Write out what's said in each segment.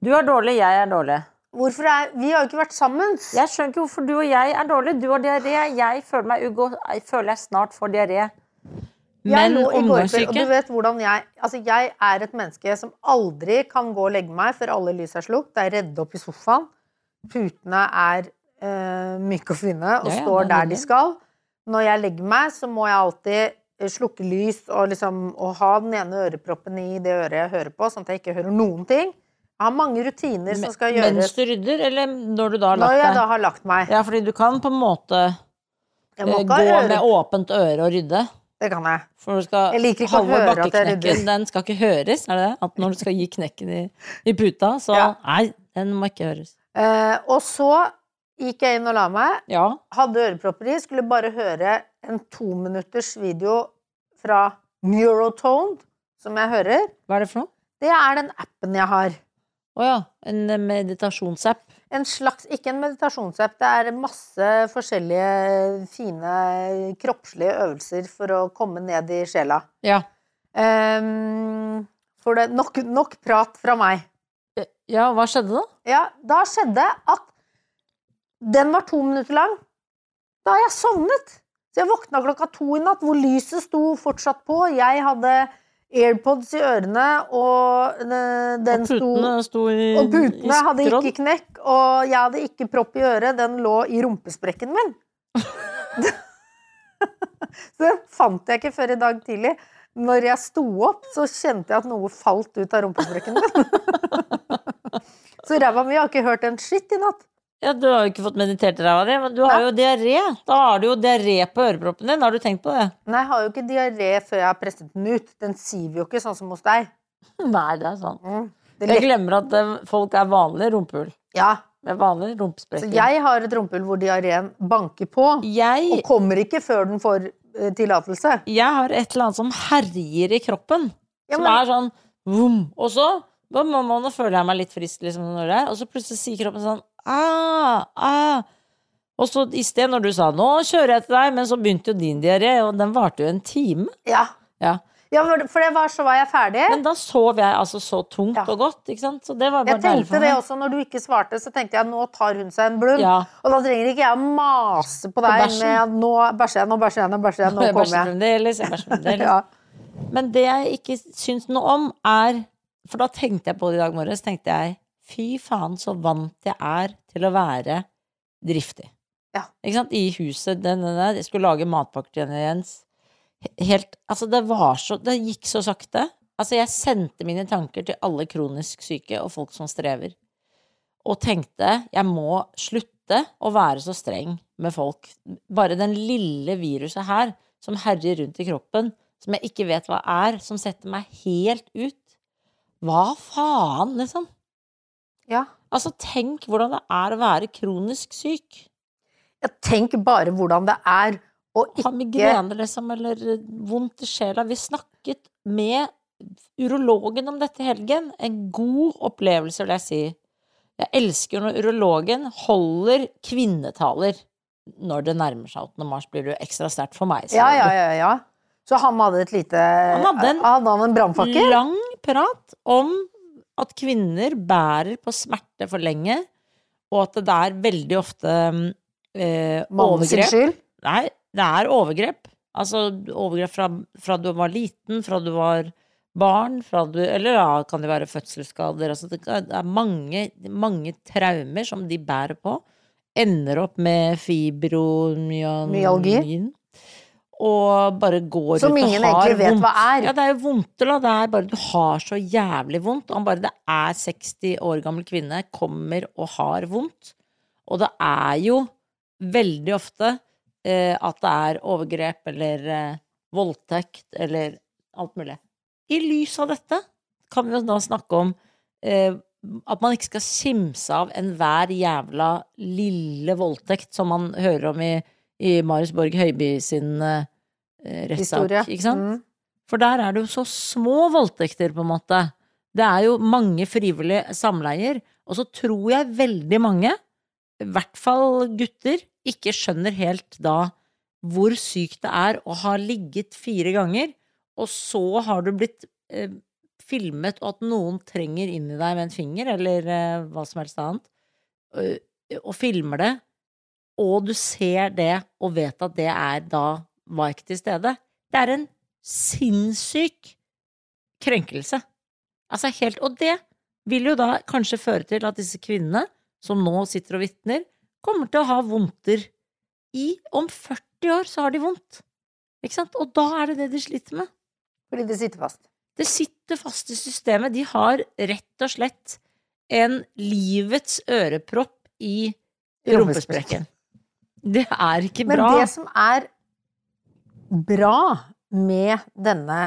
Du dårlig, jeg dårlig. Hvorfor vi har jo ikke vært sammen. Jeg skjønner ikke hvorfor du og jeg dårlig. Du har diaré, jeg føler meg jeg føler jeg snart får diaré. Jeg lå i går kveld, og du vet hvordan jeg et menneske som aldri kan gå og legge meg før alle lys slukt. Det redde opp i sofaen. Putene myke og fine, og står der de skal. Når jeg legger meg, så må jeg alltid slukke lys og, og ha den ene øreproppen i det øret jeg hører på, sånn at jeg ikke hører noen ting. Jeg har mange rutiner som skal gjøres. Mens du rydder, eller når du da har lagt deg? Når jeg da har lagt meg. Ja, fordi du kan på en måte gå med åpent øre og rydde. Det kan jeg. For du skal, jeg liker ikke å høre at jeg rydder. Den skal ikke høres, det? At når du skal gi knekken i puta, så nei, den må ikke høres. Og så gikk jeg inn og la meg, hadde ørepropper i, skulle bare høre en 2 minutters video fra Neurotoned, som jeg hører. Hva det for noe? Det den appen jeg har. Åja, en meditasjonsapp. En slags, ikke en meditasjonsapp, det masse forskjellige fine kroppslige øvelser for å komme ned i sjela. Ja. For det nok prat fra meg. Ja, hva skjedde da? Ja, da skjedde at den var 2 minutter lang. Da har jeg sovnet. Så jeg våkna 2:00 i natt, hvor lyset sto fortsatt på. Jeg hadde AirPods i ørene, og den og putene hadde ikke knekk, og jeg hadde ikke propp i øret, den lå i rumpesprekken min. Så den fant jeg ikke før i dag tidlig. Når jeg sto opp, så kjente jeg at noe falt ut av rumpesprekken min. Så ræva mi har ikke hørt en shit i natt. Ja, du har jo ikke fått meditert ræva di, men du har jo diaré. Da har du jo diaré på øreproppen din. Har du tenkt på det? Nei, jeg har jo ikke diaré før jeg har presset den ut. Den siver jo ikke sånn som hos deg. Nei, det sant. Jeg glemmer at folk vanlig rumpehull. Ja. Med vanlig rumpesprekker. Så jeg har et rumpehull hvor diareen banker på, og kommer ikke før den får tillatelse. Jeg har et eller annet som herjer i kroppen. Som sånn, vroom. Og så, på måneden føler jeg meg litt frisk, når det og så plutselig sier kroppen sånn, og så i sted når du sa nå kjører jeg til deg, men så begynte jo din diaré, og den varte jo en time. Ja, for det så var jeg ferdig. Men da sov jeg altså så tungt og godt, ikke sant? Så det var bare jeg tenkte det også, når du ikke svarte, så tenkte jeg, nå tar hun seg en blund, og da trenger ikke jeg mase på deg med, nå bæsjer jeg, nå kommer jeg. Men det jeg ikke syns noe om for da tenkte jeg på det i dag morges, tenkte jeg, fy faen, så vant jeg til å være driftig. Ja. Ikke sant? I huset, jeg skulle lage matpakker til Jens. Helt, altså det gikk så sakte. Altså jeg sendte mine tanker til alle kronisk syke og folk som strever. Og tenkte, jeg må slutte å være så streng med folk. Bare den lille viruset her, som herjer rundt i kroppen, som jeg ikke vet hva som setter meg helt ut. Hva faen, liksom? Ja. Altså, tenk hvordan det å være kronisk syk. Tenk bare hvordan det å ikke ha migrene, liksom, eller vondt i sjela. Vi snakket med urologen om dette helgen. En god opplevelse, vil jeg si. Jeg elsker når urologen holder kvinnetaler. Når det nærmer seg 8. mars, blir det jo ekstra sterkt for meg. Ja. Så han hadde et lite hadde han en brannfakkel? Lang prat om at kvinner bærer på smerte for lenge, og at det veldig ofte overgrep. Nei, det overgrep. Altså overgrep fra du var liten, fra du var barn, eller da kan det være fødselsskader. Altså det mange traumer som de bærer på. Ender opp med fibromyalgi. Og bare går som ut og har vondt. Som ingen egentlig vet hva Ja, det jo vondt, da. Det bare, du har så jævlig vondt. Og det 60 år gammel kvinne, kommer og har vondt. Og det jo veldig ofte at det overgrep, eller voldtekt, eller alt mulig. I lys av dette kan vi jo da snakke om at man ikke skal simse av enhver jævla lille voldtekt som man hører om i Marius Borg Høiby sin rettssak, ikke sant? For der det jo så små voldtekter på en måte. Det jo mange frivillige samleier, og så tror jeg veldig mange, i hvert fall gutter, ikke skjønner helt da hvor sykt det å ha ligget 4 ganger, og så har du blitt filmet, og at noen trenger inn i deg med en finger, eller hva som helst annet, og filmer det, og du ser det, og vet at det var ikke til stede. Det en sinnssyk krenkelse. Altså og det vil jo da kanskje føre til at disse kvinnene, som nå sitter og vitner, kommer til å ha vondter om 40 år så har de vondt. Ikke sant? Og da det de sliter med. Fordi det sitter fast. Det sitter fast i systemet. De har rett og slett en livets ørepropp i rumpesprekken. Det ikke bra. Men det som bra med denne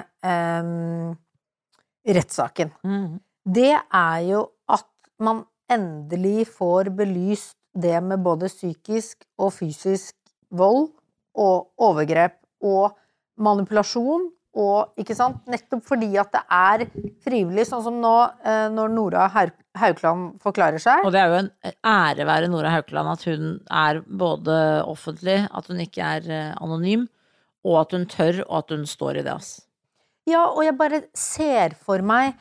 rettssaken, det jo at man endelig får belyst det med både psykisk og fysisk vold og overgrep og manipulasjon, og, ikke sant? Nettopp fordi at det frivillig, sånn som nå, når Nora Haukeland forklarer seg. Og det jo en ære være Nora Haukeland, at hun både offentlig, at hun ikke anonym, og at hun tør, og at hun står i det, altså. Ja, og jeg bare ser for meg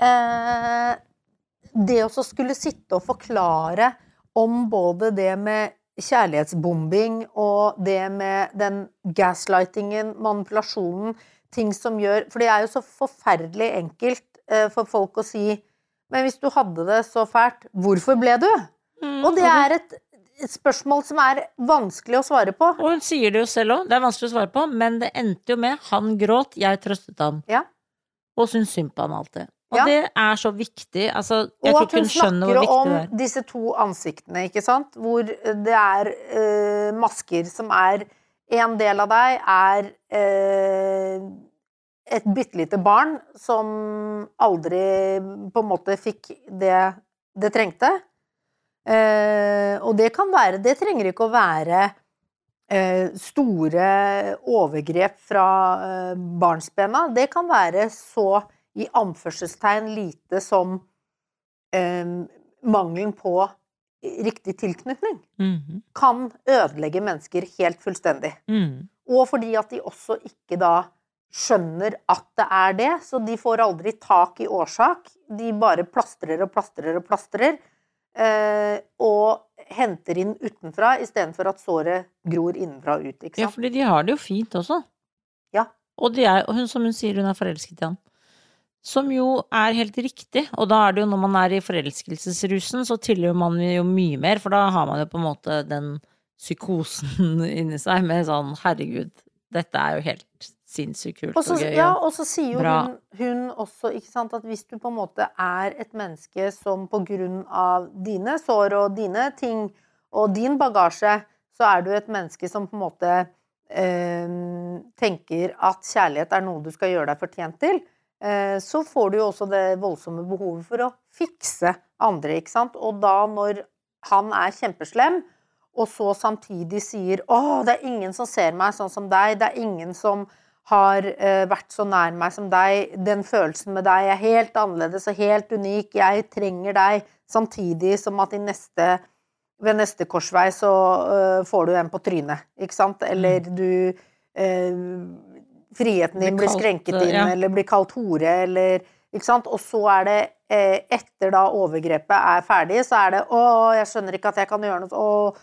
det å skulle sitte og forklare om både det med kjærlighetsbombing og det med den gaslightingen, manipulasjonen, ting som gjør, for det jo så forferdelig enkelt for folk å si, men hvis du hadde det så fælt, hvorfor ble du? Og det et spørsmål som vanskelig å svare på. Og hun sier det jo selv også, det vanskelig å svare på, men det endte jo med, han gråt, jeg trøstet ham. Ja. Og syntes synd på han alltid. Og det så viktig, altså, jeg tror ikke hun skjønner hvor viktig det Og at hun snakker om disse to ansiktene, ikke sant? Hvor det masker som en del av deg et bittelite barn som aldri på en måte fikk det trengte. Og det kan det trenger ikke å være store overgrep fra barnsbena. Det kan være så i anførselstegn lite som mangelen på riktig tilknytning kan ødelegge mennesker helt fullstendig. Og fordi at de også ikke da skjønner at det det, så de får aldri tak i årsak. De bare plastrer og plastrer og plastrer, og henter inn utenfra, i stedet for at såret gror innenfra ut, ikke sant? Ja, fordi de har det jo fint også. Ja. Og hun, som hun sier, hun forelsket i han. Som jo helt riktig, og da det jo når man i forelskelsesrusen, så tilgjør man jo mye mer, for da har man jo på en måte den psykosen inni seg med sånn, herregud, dette jo helt sinnssykt kult og gøy. Ja, og så sier jo hun også, ikke sant, at hvis du på en måte et menneske som på grunn av dine sår og dine ting og din bagasje, så du et menneske som på en måte tenker at kjærlighet noe du skal gjøre deg fortjent til, så får du jo også det voldsomme behovet for å fikse andre, ikke sant? Og da når han kjempeslem, og så samtidig sier, det ingen som ser meg sånn som deg, det ingen som har vært så nær meg som deg, den følelsen med deg helt annerledes og helt unik, jeg trenger deg, samtidig som at ved neste korsvei så får du en på trynet, ikke sant? Eller du friheten din blir skrenket inn, eller blir kalt hore, eller, ikke sant? Og så det, etter da overgrepet ferdig, så det, jeg skjønner ikke at jeg kan gjøre noe,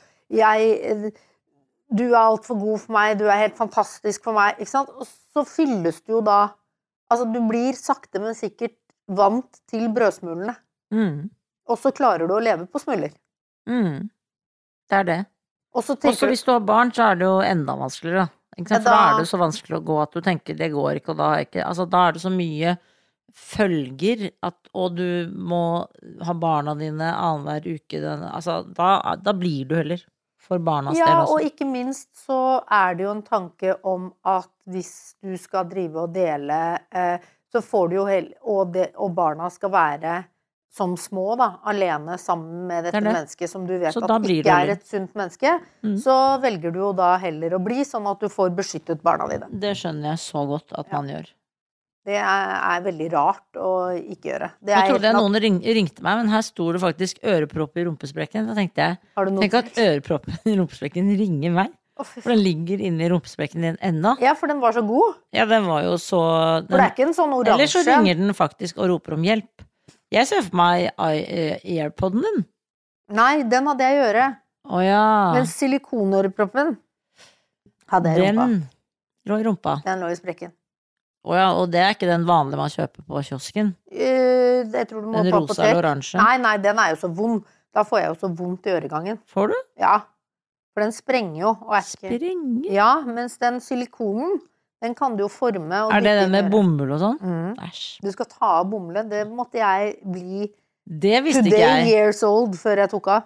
du alt for god for meg, du helt fantastisk for meg, ikke sant? Og så fylles du jo da, altså du blir sakte, men sikkert vant til brødsmulene. Og så klarer du å leve på smuller. Det det. Og så hvis du har barn, så det jo enda vanskeligere, ikke sant? For da det så vanskelig å gå at du tenker, det går ikke, og da ikke, altså da det så mye følger, og du må ha barna dine annenhver uke, altså da blir du heller for barnas del også. Ja, og ikke minst så det jo en tanke om at hvis du skal drive og dele, så får du jo og barna skal være som små da, alene sammen med dette mennesket som du vet at ikke et sunt menneske, så velger du jo da heller å bli sånn at du får beskyttet barna dine. Det skjønner jeg så godt at man gjør. Det veldig rart å ikke gjøre. Jeg trodde noen ringte meg, men her sto det faktisk ørepropp i rumpesprekken. Da tenkte jeg, tenk at øreproppen i rumpesprekken ringer meg. For den ligger inne I rumpesprekken din enda. Ja, for den var så god. Ja, den var jo så... For det ikke en sånn oransje. Eller så ringer den faktisk og roper om hjelp. Jeg ser for meg AirPodden din. Nei, den hadde jeg i øret. Ja. Men silikonøreproppen hadde jeg i rumpa. Den lå I rumpa. Den lå I sprekken. Ja, og det ikke den vanlige man kjøper på kiosken? Jeg tror du må på apotek. Den rosa eller oransje? Nei, den jo så vond. Da får jeg jo så vondt I øregangen. Får du? Ja, for den sprenger jo. Og Sprenger? Ja, mens den silikonen, den kan du jo forme. Og det den med bomull og sånn? Æsj. Du skal ta av bomullet. Det måtte jeg bli det visste ikke jeg. Today years old før jeg tok av.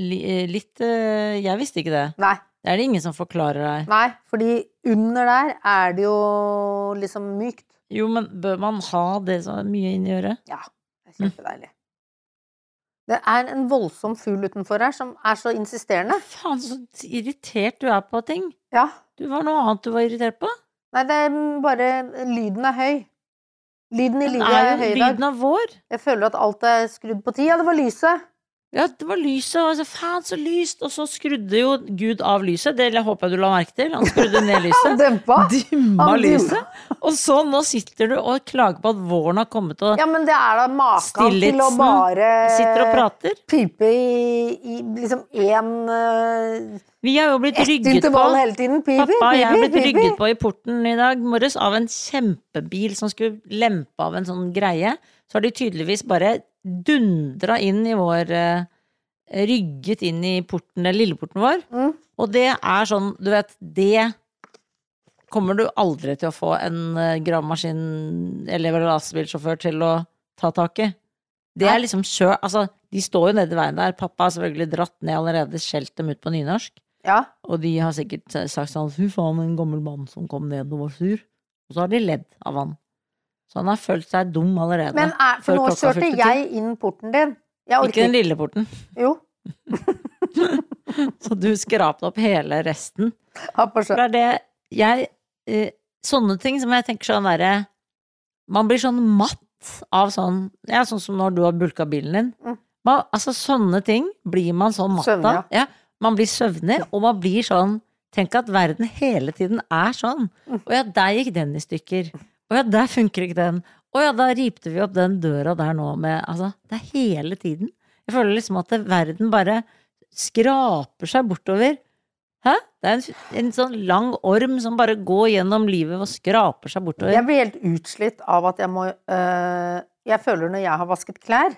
Jeg visste ikke det. Nei. Det det ingen som forklarer deg. Nei, fordi under der det jo liksom mykt. Jo, men bør man ha det så mye inni øret? Ja, det kjempedeilig. Det en voldsom fugl utenfor her som så insisterende. Faen, så irritert du på ting. Ja. Du var noe annet du var irritert på? Nei, det bare lyden høy. Lyden I livet høy I dag. Lyden av vår. Jeg føler at alt skrudd på 10. Ja, det var lyset. Ja, det var lyset, og så faen så lyst, og så skrudde jo Gud av lyset, det håper jeg du la merke til, han skrudde ned lyset. Han dømpa. Dimma lyset. Og så nå sitter du og klager på at våren har kommet og... Ja, men det da maken til å bare... Sitter og prater. Pipe I liksom Vi har jo blitt rygget på. Hele tiden. Pappa, jeg har blitt rygget på I porten I dag morges av en kjempebil som skulle lempe av en sånn greie. Så har de tydeligvis bare dundra inn I vår rygget inn I porten, den lille porten vår. Og det sånn, du vet, det kommer du aldri til å få en gravemaskin eller lastebilsjåfør til å ta tak I. Det liksom kjørt, altså, de står jo nede I veien der. Pappa har selvfølgelig dratt ned allerede, skjelt dem ut på nynorsk. Ja. Og de har sikkert sagt sånn, fy faen, en gammel mann som kom ned og var sur. Og så har de ledd av han. Så han har følt seg dum allerede. Men for nå kjørte jeg inn porten din. Ikke den lille porten. Jo. Så du skrapte opp hele resten. For det sånne ting som jeg tenker sånn man blir sånn matt av sånn, ja, sånn som når du har bulka bilen din. Altså sånne ting blir man sånn matt av. Ja, man blir søvnig, og man blir sånn, tenk at verden hele tiden sånn. Og ja, der gikk den I stykker. Og ja, der funker ikke den. Og ja, da ripte vi opp den døra der nå med, altså, det hele tiden. Jeg føler liksom at verden bare skraper seg bortover. Hæ? Det en sånn lang orm som bare går gjennom livet og skraper seg bortover. Jeg blir helt utslitt av at jeg må, jeg føler når jeg har vasket klær.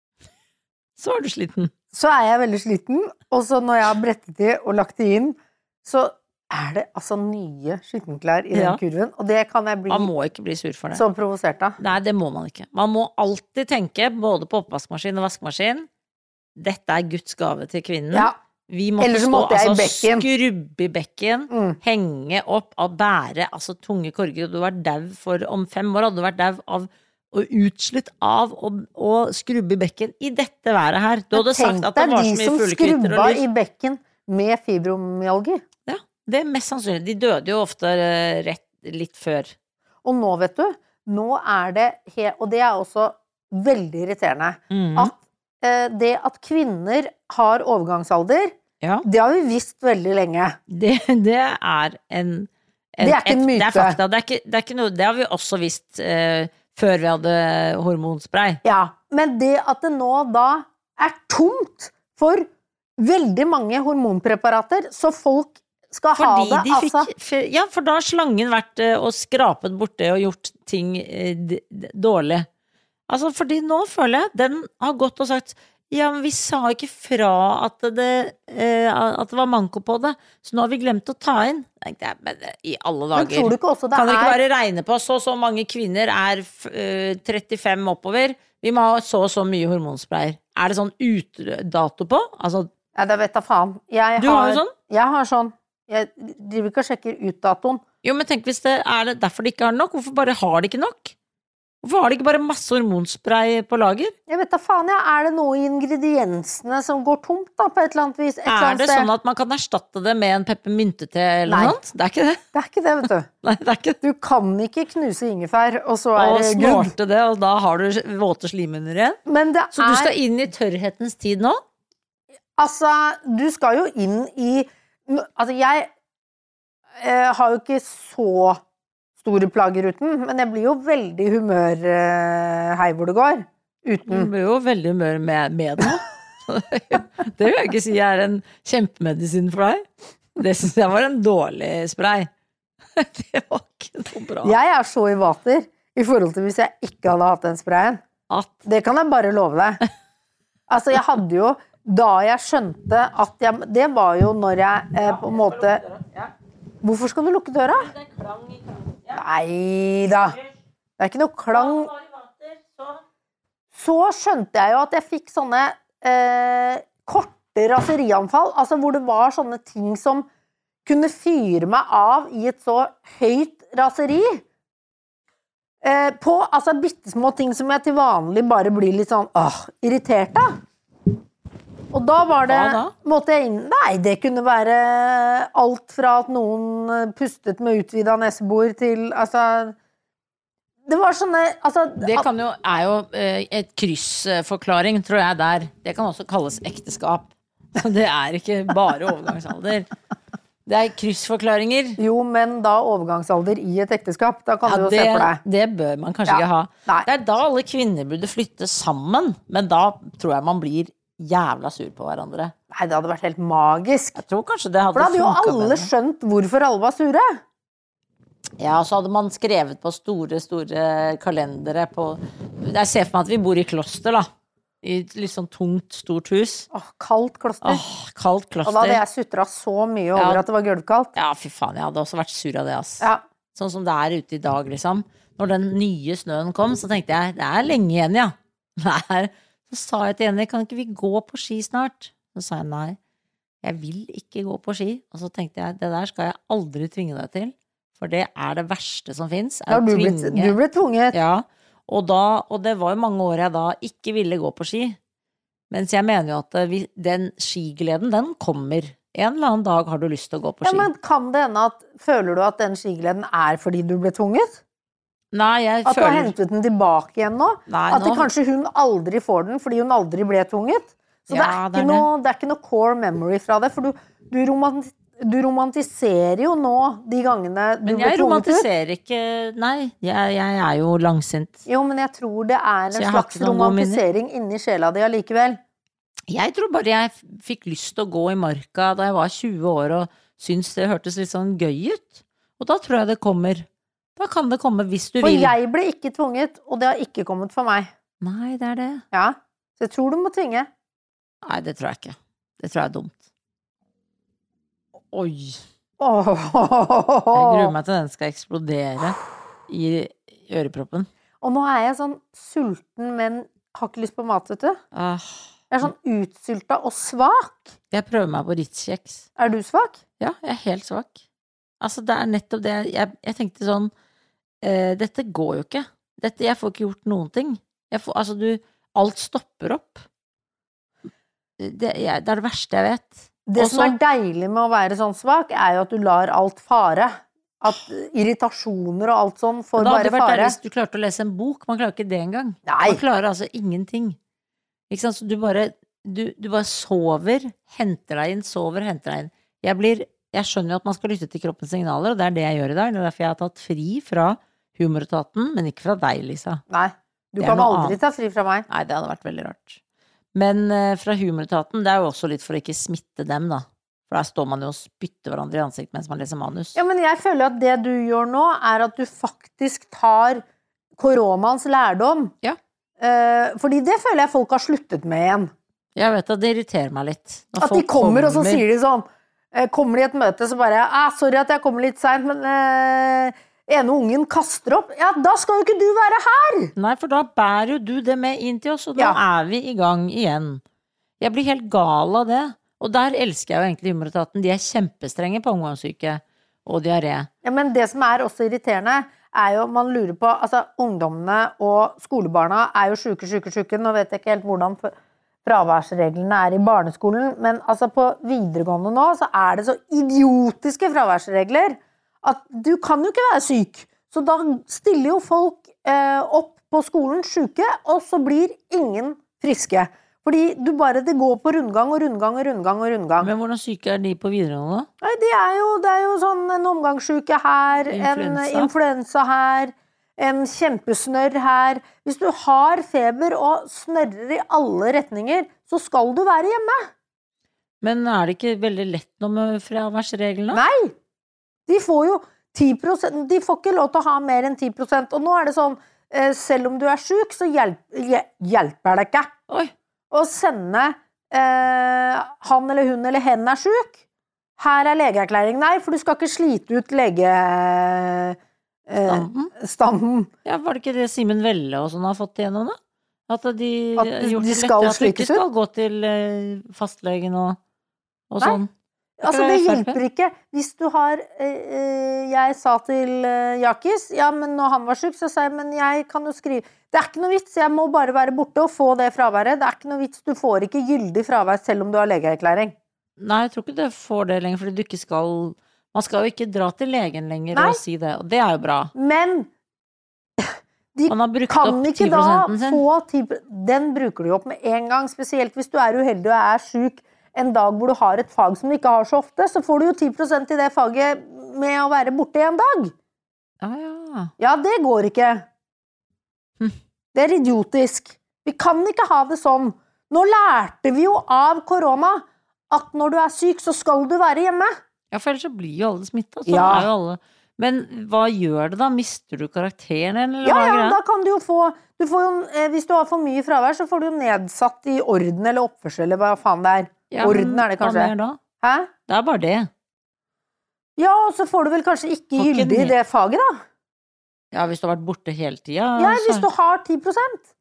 Så du sliten. Så jeg veldig sliten, og så når jeg har brettet de og lagt de inn, så det altså nye skittenklær I den kurven, og det kan jeg bli... Man må ikke bli sur for det. Så provosert da. Nei, det må man ikke. Man må alltid tenke, både på oppvaskmaskin og vaskemaskin, dette Guds gave til kvinnen. Ja. Vi måtte stå, altså, skrubbe I bekken, henge opp og bære, altså, tunge korger, og du var dau for, om 5 år hadde du vært dau av, og utslitt av å skrubbe I bekken I dette været her. Du hadde sagt at det var så mye fuglekvitter og lys. Tenk deg de som skrubba I bekken med fibromyalgi. Ja. Det mest sannsynlig. De døde jo ofte litt før. Og nå, vet du, nå det, og det også veldig irriterende, at det at kvinner har overgangsalder, det har vi visst veldig lenge. Det en det en myte. Det fakta. Det ikke noe, det har vi også visst før vi hadde hormonspray. Ja, men det at det nå da tomt for veldig mange hormonpreparater, så folk skal fordi ha det, altså. Ja, for da har slangen vært og skrapet borte og gjort ting dårlig. Altså, fordi nå føler jeg, den har gått og sagt, ja, men vi sa ikke fra at det var manko på det, så nå har vi glemt å ta inn. Men I alle dager. Men tror du ikke også det kan dere ikke bare regne på så mange kvinner 35 oppover, vi må ha så mye hormonspray. Det sånn utdato på? Altså, ja, det vet jeg faen. Du har jo sånn? Jeg har sånn. Jeg driver ikke og sjekker ut datoen. Jo, men tenk hvis det det derfor de ikke har nok. Hvorfor bare har de ikke nok? Hvorfor har de ikke bare masse hormonspray på lager? Jeg vet da faen, det noe I ingrediensene som går tomt da, på et eller annet vis? Det sånn at man kan erstatte det med en peppermynte eller noe sånt? Det ikke det. Det ikke det, vet du. Nei, det ikke det. Du kan ikke knuse ingefær, og så det snorte det, og da har du våte slimhinner igjen. Men så du skal inn I tørrhetens tid nå? Altså, du skal jo inn I... Altså, har jo ikke så store plager uten, men jeg blir jo veldig humør hei hvor det går. Uten. Du blir jo veldig humør med det. Det vil jeg ikke si er en kjempemedisin for deg. Det synes jeg var en dårlig spray. Det var ikke noe bra. Jeg er så i vater i forhold til hvis jeg ikke hadde hatt den sprayen. Det kan jeg bare love deg. Altså, jeg hadde jo, da jeg skjønte at det var jo når jeg på en måte... Hvorfor skal du lukke døra? Det er klang i klang. Neida. Det er ikke noe klang. Så skjønte jeg jo at jeg fikk sånne korte raserianfall, altså hvor det var sånne ting som kunne fyre meg av i et så høyt raseri. På altså bittesmå ting som jeg til vanlig bare blir litt sånn irritert av. Og da var det, måtte jeg inn, nei, det kunne være alt fra at noen pustet med utvidet nesebor til, altså, det var sånne, altså... Det er jo et kryssforklaring, tror jeg der. Det kan også kalles ekteskap. Det er ikke bare overgangsalder. Det er kryssforklaringer. Jo, men da overgangsalder i et ekteskap, da kan du jo se for deg. Det bør man kanskje ikke ha. Nei. Det er da alle kvinner burde flytte sammen, men da tror jeg man blir jævla sur på hverandre. Nei, det hadde vært helt magisk. Jeg tror kanskje det hadde for da hadde jo alle skjønt hvorfor alle var sure. Ja, så hadde man skrevet på store kalendere på... Jeg ser for meg at vi bor i kloster, da. I et litt sånn tungt, stort hus. Kaldt kloster. Kaldt kloster. Og da hadde jeg sutret så mye over at det var gulvkaldt. Ja, fy faen, jeg hadde også vært sur av det, ass. Ja. Sånn som det er ute i dag, liksom. Når den nye snøen kom, så tenkte jeg, det er lenge igjen, ja. Så sa jeg til henne, kan ikke vi gå på ski snart? Så sa jeg, nei, jeg vil ikke gå på ski. Og så tenkte jeg, det der skal jeg aldri tvinge deg til. For det er det verste som finnes. Du ble tvunget. Ja, og det var jo mange år jeg da ikke ville gå på ski. Mens jeg mener jo at den skigleden, den kommer. En eller annen dag har du lyst til å gå på ski. Ja, men kan det hende føler du at den skigleden er fordi du ble tvunget? Nei, jeg føler... At du har hentet den tilbake igjen nå? Nei, at kanskje hun aldri får den fordi hun aldri ble tvunget? Så ja, det er ikke noe core memory fra det, for du romantiserer jo nå de gangene du ble tvunget ut. Men jeg romantiserer ikke, nei, jeg er jo langsint. Jo, men jeg tror det er en slags romantisering inni sjela di allikevel. Jeg tror bare jeg fikk lyst til å gå i marka da jeg var 20 år og syntes det hørtes litt sånn gøy ut. Og da tror jeg det kommer. Da kan det komme hvis du vil. For jeg ble ikke tvunget, og det har ikke kommet for meg. Nei, det er det. Ja, så jeg tror du må tvinge. Nei, det tror jeg ikke. Det tror jeg er dumt. Oi. Jeg gruer meg til den skal eksplodere i øreproppen. Og nå er jeg sånn sulten, men har ikke lyst på mat, vet du. Jeg er sånn utsylta og svak. Jeg prøver meg på Ritz-kjeks. Er du svak? Ja, jeg er helt svak. Altså, det er nettopp det. Jeg tenkte sånn, dette går jo ikke. Jeg får ikke gjort noen ting. Alt stopper opp. Det er det verste jeg vet. Det som er deilig med å være sånn svak, er jo at du lar alt fare. At irritasjoner og alt sånn får bare fare. Det hadde vært der hvis du klarte å lese en bok. Man klarer ikke det engang. Nei. Man klarer altså ingenting. Ikke sant? Så du bare sover, henter deg inn, sover, henter deg inn. Jeg skjønner jo at man skal lytte til kroppens signaler, og det er det jeg gjør i dag. Det er derfor jeg har tatt fri fra humoretaten, men ikke fra deg, Lisa. Nei, du kan aldri ta fri fra meg. Nei, det hadde vært veldig rart. Men fra humoretaten, det er jo også litt for å ikke smitte dem, da. For der står man jo og spytter hverandre i ansikt mens man leser manus. Ja, men jeg føler at det du gjør nå, er at du faktisk tar koronaens lærdom. Ja. Fordi det føler jeg folk har sluttet med igjen. Jeg vet at det irriterer meg litt. At de kommer, og så sier de sånn, kommer de i et møte, så bare, sorry at jeg kommer litt sent, men ene ungen kaster opp. Ja, da skal jo ikke du være her! Nei, for da bærer jo du det med inn til oss, og da er vi i gang igjen. Jeg blir helt gal av det. Og der elsker jeg jo egentlig humoretaten. De er kjempestrenge på omgangssyke og diaré. Ja, men det som er også irriterende, er jo, man lurer på, altså ungdommene og skolebarna er jo syke. Nå vet jeg ikke helt hvordan fraværsreglene er i barneskolen, men altså på videregående nå, så er det så idiotiske fraværsregler at du kan jo ikke være syk. Så da stiller jo folk opp på skolen syke, og så blir ingen friske. Fordi det går på rundgang. Men hvordan syke de på videregående da? Nei, det er jo sånn en omgangssyke her, en influensa her, en kjempesnørr her. Hvis du har feber og snørrer i alle retninger, så skal du være hjemme. Men det ikke veldig lett nå med fraværsreglene? Nei! De får jo 10%, de får ikke lov til å ha mer enn 10%, og nå det sånn, selv om du syk, så hjelper det ikke. Oi. Å sende han eller hun eller hen syk. Her legeerklæring. Nei, for du skal ikke slite ut standen. Ja, var det ikke det Simen Velle og sånn har fått igjennom da? At de skal at du ikke skal gå til fastlegen og sånn. Altså, det hjelper ikke hvis du har jeg sa til Jakis, ja, men når han var syk, så sa jeg, men jeg kan jo skrive, det ikke noe vits, jeg må bare være borte og få det fraværet, det ikke noe vits, du får ikke gyldig fravær selv om du har legeerklæring. Nei, jeg tror ikke du får det lenger, fordi du ikke skal, man skal jo ikke dra til legen lenger og si det, og det jo bra. Men de kan ikke da få 10%, den bruker du opp med en gang, spesielt hvis du uheldig og syk, en dag hvor du har et fag som du ikke har så ofte, så får du jo 10% i det faget med å være borte en dag. Ja, det går ikke. Det idiotisk. Vi kan ikke ha det sånn. Nå lærte vi jo av korona at når du syk, så skal du være hjemme. Ja, for ellers så blir jo alle smittet. Så jo alle. Men hva gjør det da? Mister du karakteren? Eller ja, da kan du jo få, hvis du har for mye fravær, så får du jo nedsatt i orden eller oppførsel, eller hva faen det Ja, orden det kanskje. Hva da? Hæ? Det bare det. Ja, og så får du vel kanskje ikke gyldig i det faget da. Ja, hvis du har vært borte hele tiden. Ja, hvis du har 10%.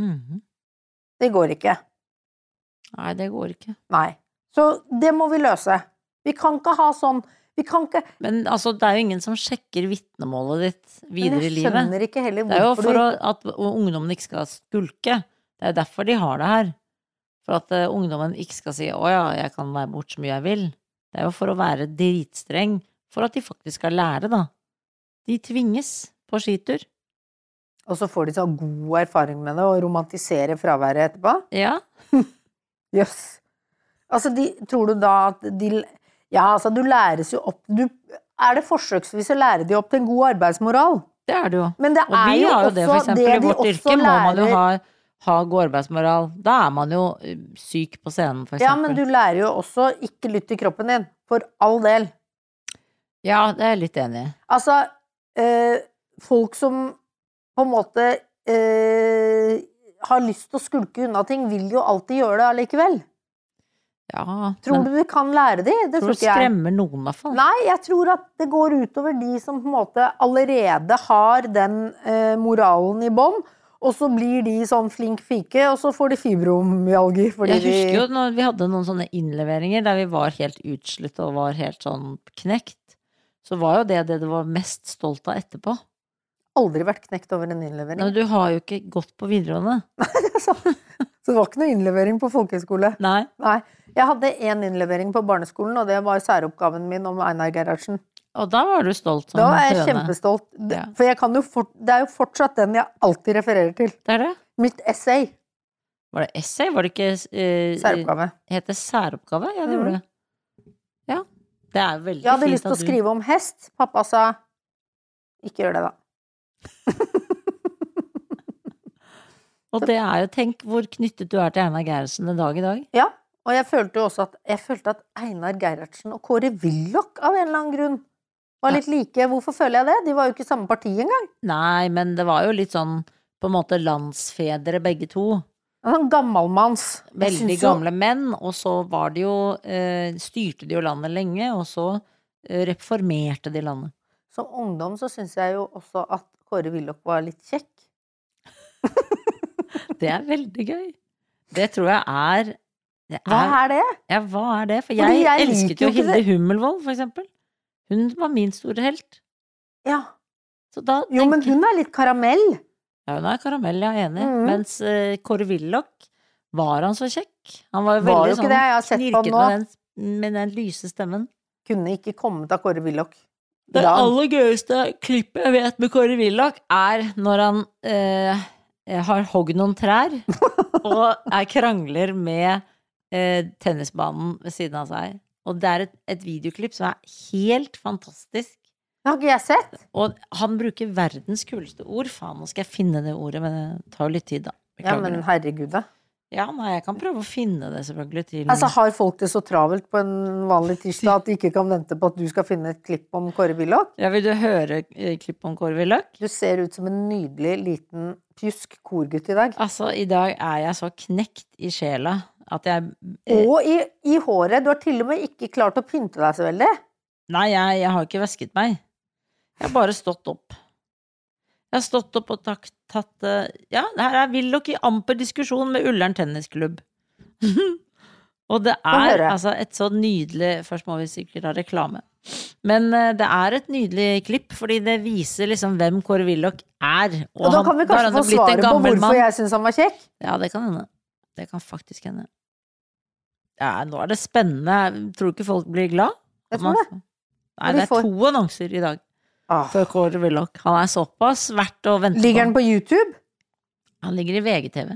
Det går ikke. Nei, det går ikke. Nei. Så det må vi løse. Vi kan ikke ha sånn, vi kan ikke... Men altså, det jo ingen som sjekker vitnemålet ditt videre i livet. Men jeg skjønner ikke heller hvorfor. Det jo for at ungdommen ikke skal skulke. Det jo derfor de har det her. For at ungdommen ikke skal si, åja, jeg kan være bort så mye jeg vil. Det jo for å være dritstreng, for at de faktisk skal lære da. De tvinges på skitur. Og så får de så god erfaring med det, og romantisere fraværet etterpå? Ja. Yes. Altså, tror du da at ja, altså, du læres jo opp, det forsøksvis å lære de opp til en god arbeidsmoral? Det det jo. Men det og vi jo har jo også det, for eksempel, det i vårt yrke må man jo ha god arbeidsmoral. Da man jo syk på scenen, for eksempel. Ja, men du lærer jo også ikke lytte til kroppen din, for all del. Ja, det jeg litt enig i. Altså, folk som på en måte har lyst til å skulke unna ting, vil jo alltid gjøre det allikevel. Ja, tror du kan lære det? Det tror du skremmer noen i hvert fall? Nei, jeg tror at det går utover de som på en måte allerede har den moralen i bånd, og så blir de sånn flink fike, og så får de fibromyalgi. Jeg husker jo når vi hadde noen sånne innleveringer der vi var helt utslitt og var helt sånn knekt, så var jo det du var mest stolt av etterpå. Aldri vært knekt over en innlevering. Men du har jo ikke gått på videregående. Nei, det sant. Så det var ikke noe innlevering på folkehøyskole. Nei. Jeg hadde en innlevering på barneskolen, og det var særoppgaven min om Einar Gerhardsen. Og da var du stolt som høne. Da jeg kjempestolt. Ja. For jeg kan jo det jo fortsatt den jeg alltid refererer til. Det det? Mitt essay. Var det essay? Var det ikke særoppgave? Het det særoppgave? Ja, det gjorde det. Ja. Det veldig fint. Jeg hadde lyst til å skrive om hest. Pappa sa, ikke gjør det da. Og det jo, tenk hvor knyttet du til Einar Gerhardsen den dag i dag. Ja, og jeg følte jo også at Einar Gerhardsen og Kåre Willoch av en eller annen grunn var litt like. Hvorfor føler jeg det? De var jo ikke i samme parti engang. Nei, men det var jo litt sånn, på en måte landsfedre begge to. Sånn gammelmanns. Veldig gamle menn, og så var de jo, styrte de jo landet lenge, og så reformerte de landet. Som ungdom så synes jeg jo også at Kåre Willoch var litt kjekk. Det veldig gøy. Det tror jeg Hva det? Ja, hva det? For jeg elsket jo Hilde Hummelvold, for eksempel. Hun var min store helt. Ja. Så da jo, men hun litt karamell. Ja, hun karamell, jeg enig. Mens Kåre Willoch, var han så kjekk? Han var jo veldig sånn knirket med den lyse stemmen. Kunne ikke kommet av Kåre Willoch. Det aller gøyeste klippet jeg vet med Kåre Willoch når han har hogg noen trær, og krangler med tennisbanen ved siden av seg. Og det et videoklipp som helt fantastisk. Det har ikke jeg sett. Og han bruker verdens kuleste ord. Faen, nå skal jeg finne det ordet, men det tar jo litt tid, da. Ja, men herregud da. Ja, nei, jeg kan prøve å finne det selvfølgelig til. Altså, har folk det så travelt på en vanlig tirsdag at de ikke kan vente på at du skal finne et klipp om Kåre Willoch? Ja, vil du høre klipp om Kåre Willoch? Du ser ut som en nydelig liten pjusk korgutt i dag. Altså, i dag jeg så knekt i sjela at jeg... Og i håret, du har til og med ikke klart å pynte deg så veldig. Nei, jeg har ikke væsket meg. Jeg har bare stått opp. Jeg har stått opp og tatt ja, her Willoch i amper diskusjon med Ullern tennisklubb. Og det altså et så nydelig, først må vi sikkert ha reklame, men det et nydelig klipp, fordi det viser liksom hvem Kåre Willoch og da kan vi kanskje få svaret på hvorfor jeg synes han var kjekk. Ja, det kan hende. Det kan faktisk hende. Ja, nå det spennende. Tror du ikke folk blir glad? Jeg tror det. Nei, det 2 annonser i dag. For Kåre Willoch. Han såpass verdt å vente på. Ligger han på YouTube? Han ligger i VGTV.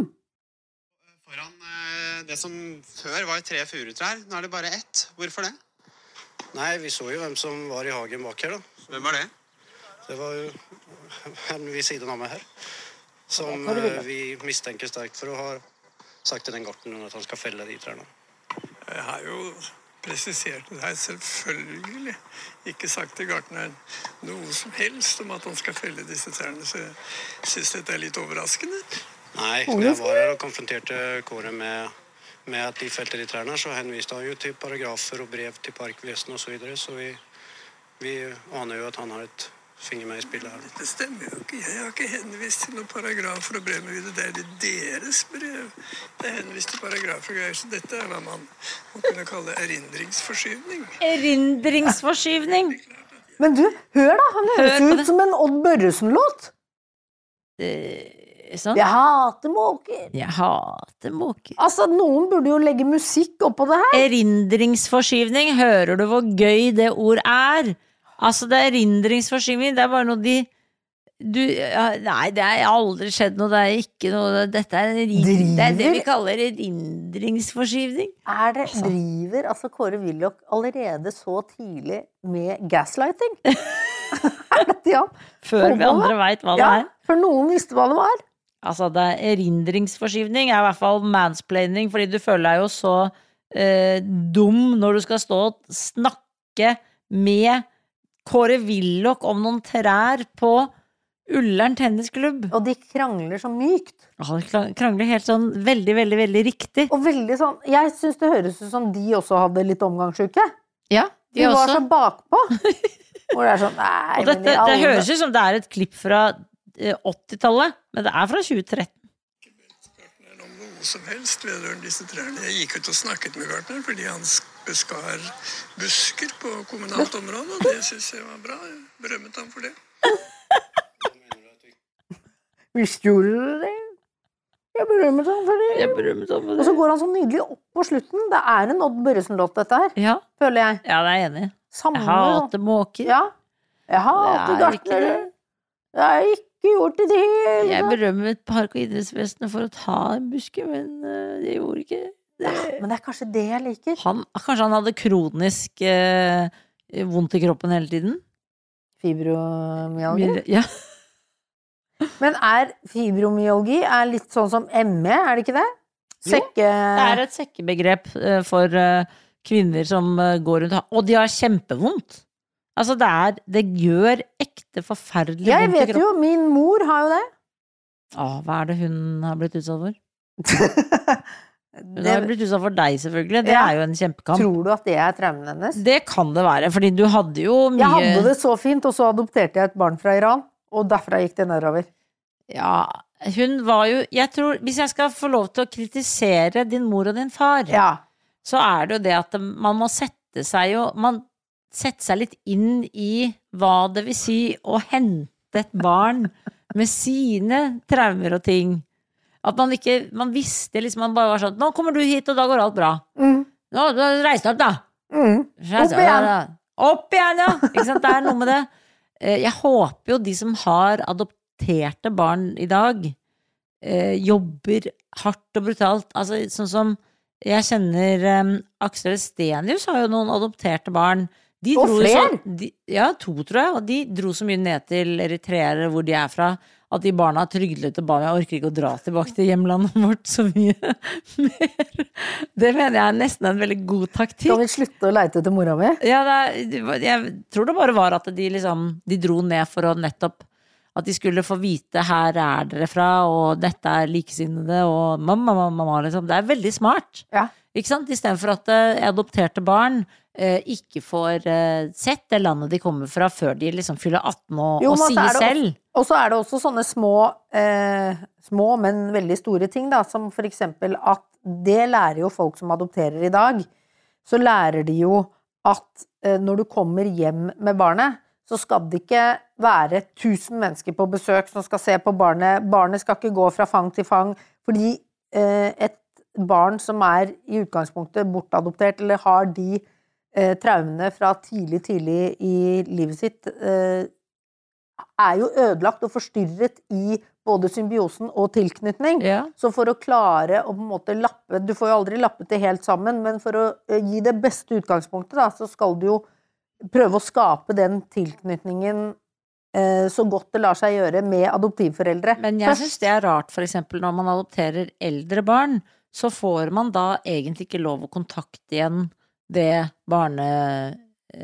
Foran det som før var 3 furutrær, nå det bare 1. Hvorfor det? Nei, vi så jo hvem som var i hagen bak her da. Hvem var det? Det var jo en ved siden av meg her, som vi mistenker sterkt for å ha sagt til den gartneren at han skal felle de trærne. Jeg har jo presisert det her selvfølgelig. Ikke sagt til gartneren noe som helst om at han skal felle disse trærne, så jeg synes dette litt overraskende. Nei, når jeg var her og konfronterte Kåre med at de felte de trærne, så henviste han jo til paragrafer og brev til parkvesen og så videre, så vi aner jo at han har et finger med i spillet her. Det stemmer jo ikke. Jeg har ikke henvist til noen paragrafer og brev med videre. Det deres brev. Jeg henvist til paragrafer og greier, så dette hva man kunne kalle erindringsforskyvning. Erindringsforskyvning? Men du, hør da, han høres ut som en Odd Børresen-låt. Sånn? Jeg hater måker. Jeg hater måker. Altså, noen burde jo legge musikk opp på det her. Erindringsforskyvning, hører du hvor gøy det ord Altså, det erindringsforskyvning, det bare noe nei, det aldri skjedd noe, det ikke noe, dette det det vi kaller erindringsforskyvning. Driver altså Kåre Willoch allerede så tidlig med gaslighting? Det ja? Før vi andre vet hva det før noen visste hva det var. Altså, det erindringsforskyvning i hvert fall mansplaining, fordi du føler deg jo så dum når du skal stå og snakke med Kåre Willoch om noen trær på Ullern tennisklubb. Og de krangler så mykt. De krangler helt sånn veldig, veldig, veldig riktig. Og veldig sånn, jeg synes det høres ut som de også hadde litt omgangssyke. Ja, de var så bakpå. Hvor det sånn, nei, og det høres ut som det et klipp fra 80-tallet, men det fra 2013. Som helst vedrørende disse trærne. Jeg gikk ut og snakket med gartneren fordi han beskar busker på kommunalt område, og det synes jeg var bra. Jeg berømmet ham for det. Visste du det? Jeg berømmet ham for det. Og så går han så nydelig opp på slutten. Det en Odd Børresen-låt dette her, føler jeg. Ja, det jeg enig. Samme, jeg hater måker. Ja, jeg hater gartnere. Jeg har ikke gjort det helt. Jeg berømmet Park- og idrettsvesenet for å ta en buske, men det gjorde ikke det. Men det kanskje det jeg liker. Kanskje han hadde kronisk vondt i kroppen hele tiden? Fibromyalgi? Ja. Men fibromyalgi litt sånn som ME, det ikke det? Jo, det et sekkebegrep for kvinner som går rundt, og de har kjempevondt. Altså, det gjør ekte forferdelig vondt i kroppen. Jeg vet jo, min mor har jo det. Hva det hun har blitt utsatt for? Hun har blitt utsatt for deg, selvfølgelig. Det jo en kjempekamp. Tror du at det traumen hennes? Det kan det være, fordi du hadde jo mye... Jeg hadde det så fint, og så adopterte jeg et barn fra Iran, og derfra gikk det nedover. Ja, hun var jo... Jeg tror, hvis jeg skal få lov til å kritisere din mor og din far, så det jo det at man må sette seg jo... Sette seg litt inn i hva det vil si å hente et barn med sine traumer og ting. At man visste liksom, man bare var sånn, nå kommer du hit, og da går alt bra. Nå, reis deg opp da. Opp igjen. Opp igjen, ja. Ikke sant, det noe med det. Jeg håper jo de som har adopterte barn i dag, jobber hardt og brutalt. Altså, sånn som jeg kjenner Aksel Stenius har jo noen adopterte barn. De og flere? Ja, 2 tror jeg, og de dro så mye ned til Eritrea, hvor de fra, at de barna tryglet og ba meg, jeg orker ikke å dra tilbake til hjemlandet vårt så mye mer. Det mener jeg nesten en veldig god taktikk. Kan vi slutte å leite etter mora mi? Ja, jeg tror det bare var at de dro ned for å nettopp at de skulle få vite her dere fra, og dette likesinnede, og mamma, liksom. Det veldig smart. Ja. Ikke sant? I stedet for at adopterte barn ikke får sett det landet de kommer fra før de liksom fyller 18 og sier selv. Og så det også sånne små, men veldig store ting, da, som for eksempel at det lærer jo folk som adopterer i dag. Så lærer de jo at når du kommer hjem med barnet, så skal det ikke være 1000 mennesker på besøk som skal se på barnet. Barnet skal ikke gå fra fang til fang, fordi et barn som i utgangspunktet bortadoptert, eller har de traumene fra tidlig i livet sitt, jo ødelagt og forstyrret i både symbiosen og tilknytning. Ja. Så for å klare å på en måte lappe, du får jo aldri lappet det helt sammen, men for å gi det beste utgangspunktet, da, så skal du jo prøve å skape den tilknytningen så godt det lar seg gjøre med adoptivforeldre. Men jeg synes det rart, for eksempel når man adopterer eldre barn, så får man da egentlig ikke lov å kontakte igjen det barnevernet,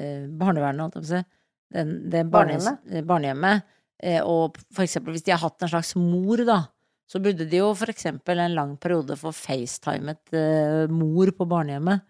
det barnehjemmet. Og for eksempel hvis de har hatt en slags mor da, så burde de jo for eksempel en lang periode få facetimet mor på barnehjemmet.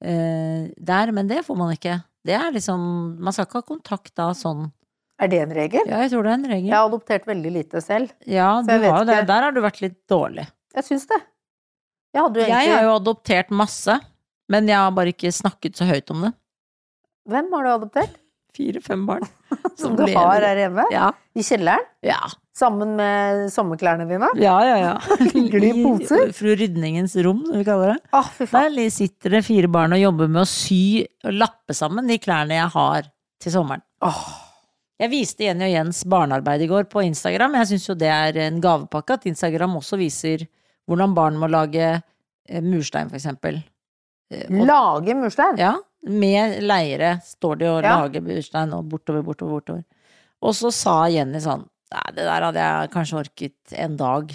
Men det får man ikke. Det liksom, man skal ikke ha kontakt da sånn. Det en regel? Ja, jeg tror det en regel. Jeg har adoptert veldig lite selv. Ja, der har du vært litt dårlig. Jeg synes det. Jeg har jo adoptert masse, men jeg har bare ikke snakket så høyt om det. Hvem har du adoptert? 4-5 barn. Som du har her hjemme? Ja. I kjelleren? Ja. Sammen med sommerklærne dine? Ja. Ligger de i poser? Fru Rydningens rom, som vi kaller det. Fy faen. Der sitter det 4 barn og jobber med å sy og lappe sammen de klærne jeg har til sommeren. Jeg viste Jenny og Jens barnearbeid i går på Instagram. Jeg synes jo det en gavepakke at Instagram også viser hvordan barn må lage murstein, for eksempel. Lage murstein? Ja, med leire står de og lager murstein og bortover. Og så sa Jenny sånn, nei, det der hadde jeg kanskje orket en dag.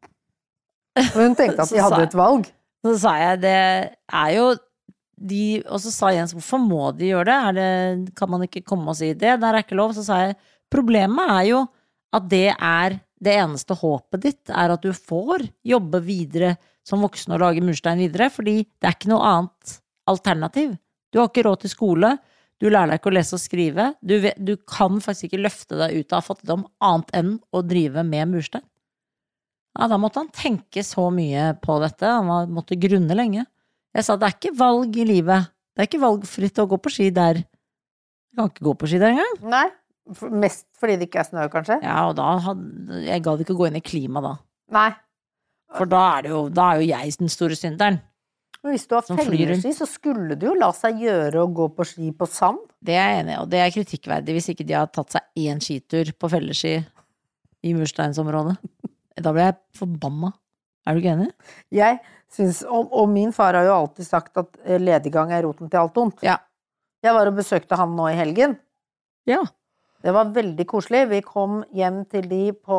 Hun tenkte at de hadde et valg. Så sa jeg, det jo og så sa Jens, hvorfor må de gjøre det? Kan man ikke komme og si det? Der ikke lov. Så sa jeg, problemet jo at det det eneste håpet ditt at du får jobbe videre som voksen og lage murstein videre, fordi det ikke noe annet alternativ. Du har ikke råd til skole, du lærer deg ikke å lese og skrive, du kan faktisk ikke løfte deg ut av fattigdom annet enn å drive med murstein. Ja, da måtte han tenke så mye på dette, han måtte grunne lenge. Jeg sa, det ikke valg i livet, det ikke valgfritt å gå på ski der. Du kan ikke gå på ski der engang. Nei, mest fordi det ikke snø, kanskje? Ja, og jeg gadd ikke å gå inn i klima da. Nei. For da jo jeg den store synderen. Hvis du har felleski, så skulle det jo la seg gjøre å gå på ski på sand. Det jeg enig i, og det kritikkverdig hvis ikke de har tatt seg 1 skitur på felleski i mursteinsområdet. Da ble jeg forbanna. Du ikke enig? Jeg synes, og min far har jo alltid sagt at lediggang roten til alt ondt. Ja. Jeg var og besøkte han nå i helgen. Ja. Det var veldig koselig. Vi kom hjem til de på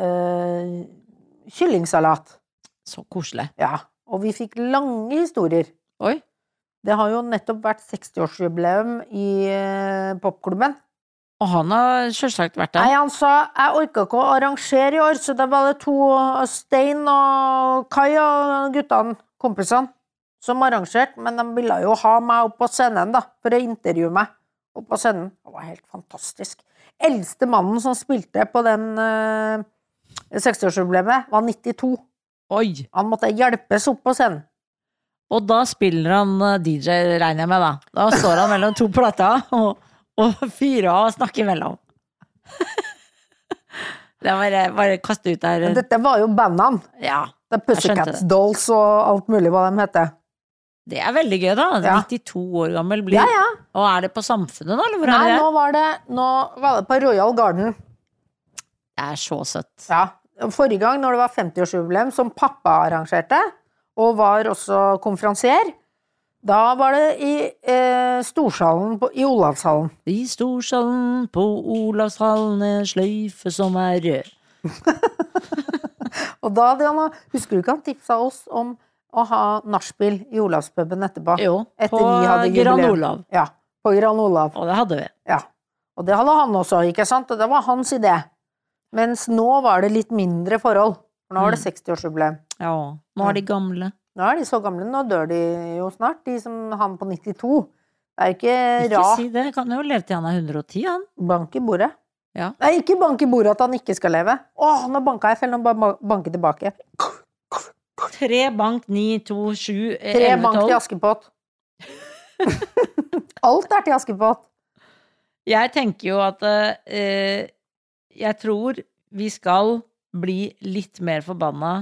kyllingsalat. Så koselig. Ja, og vi fikk lange historier. Oi. Det har jo nettopp vært 60-årsjubileum i popklubben. Og han har selvsagt vært der. Nei, han sa, jeg orket ikke å arrangere i år, så det var det 2 Stein og Kai og guttene, kompisene, som arrangerte, men de ville jo ha meg opp på scenen da, for å intervjue meg opp på scenen. Det var helt fantastisk. Eldste mannen som spilte på den 60-årsjubileet var 92. Oi. Han måtte hjelpes opp på scenen. Og da spiller han DJ, regner jeg med da. Da står han mellom 2 plater og fyrer av og snakker mellom. Det var bare kaste ut der. Men dette var jo bandene. Ja. Det Pussycat Dolls og alt mulig hva de heter. Det veldig gøy da. Ja. 92 år gammel blir. Ja, ja. Og det på Samfunnet da, eller hvor Nei, det? Nå var det på Royal Garden. Det så søtt. Ja, forrige gang, når det var 50-årsjubileum, som pappa arrangerte, og var også konferansier, da var det i Storsalen i Olavshallen. I Storsalen på Olavshallen sløyfe som rød. Og da hadde husker du ikke han tipsa oss om å ha nachspiel i Olavspuben etterpå? Jo, etter på Gran Olav. Ja, på Gran Olav. Og det hadde vi. Ja, og det hadde han også, ikke sant? Og det var hans idé. Mens nå var det litt mindre forhold. For nå var det 60-årsjubileum. Ja, nå er de gamle. Nå er de så gamle, nå dør de jo snart. De som han på 92. Det er ikke rart. Ikke si det, kan jo leve til han er 110, han. Bank i bordet. Ja. Nei, ikke bank i bordet at han ikke skal leve. Nå banka jeg, nå bare banke tilbake. 3 bank, 9, 2, 7, 11, 12. 3 bank til Askepott. Alt er til Askepott. Jeg tenker jo at jeg tror vi skal bli litt mer forbanna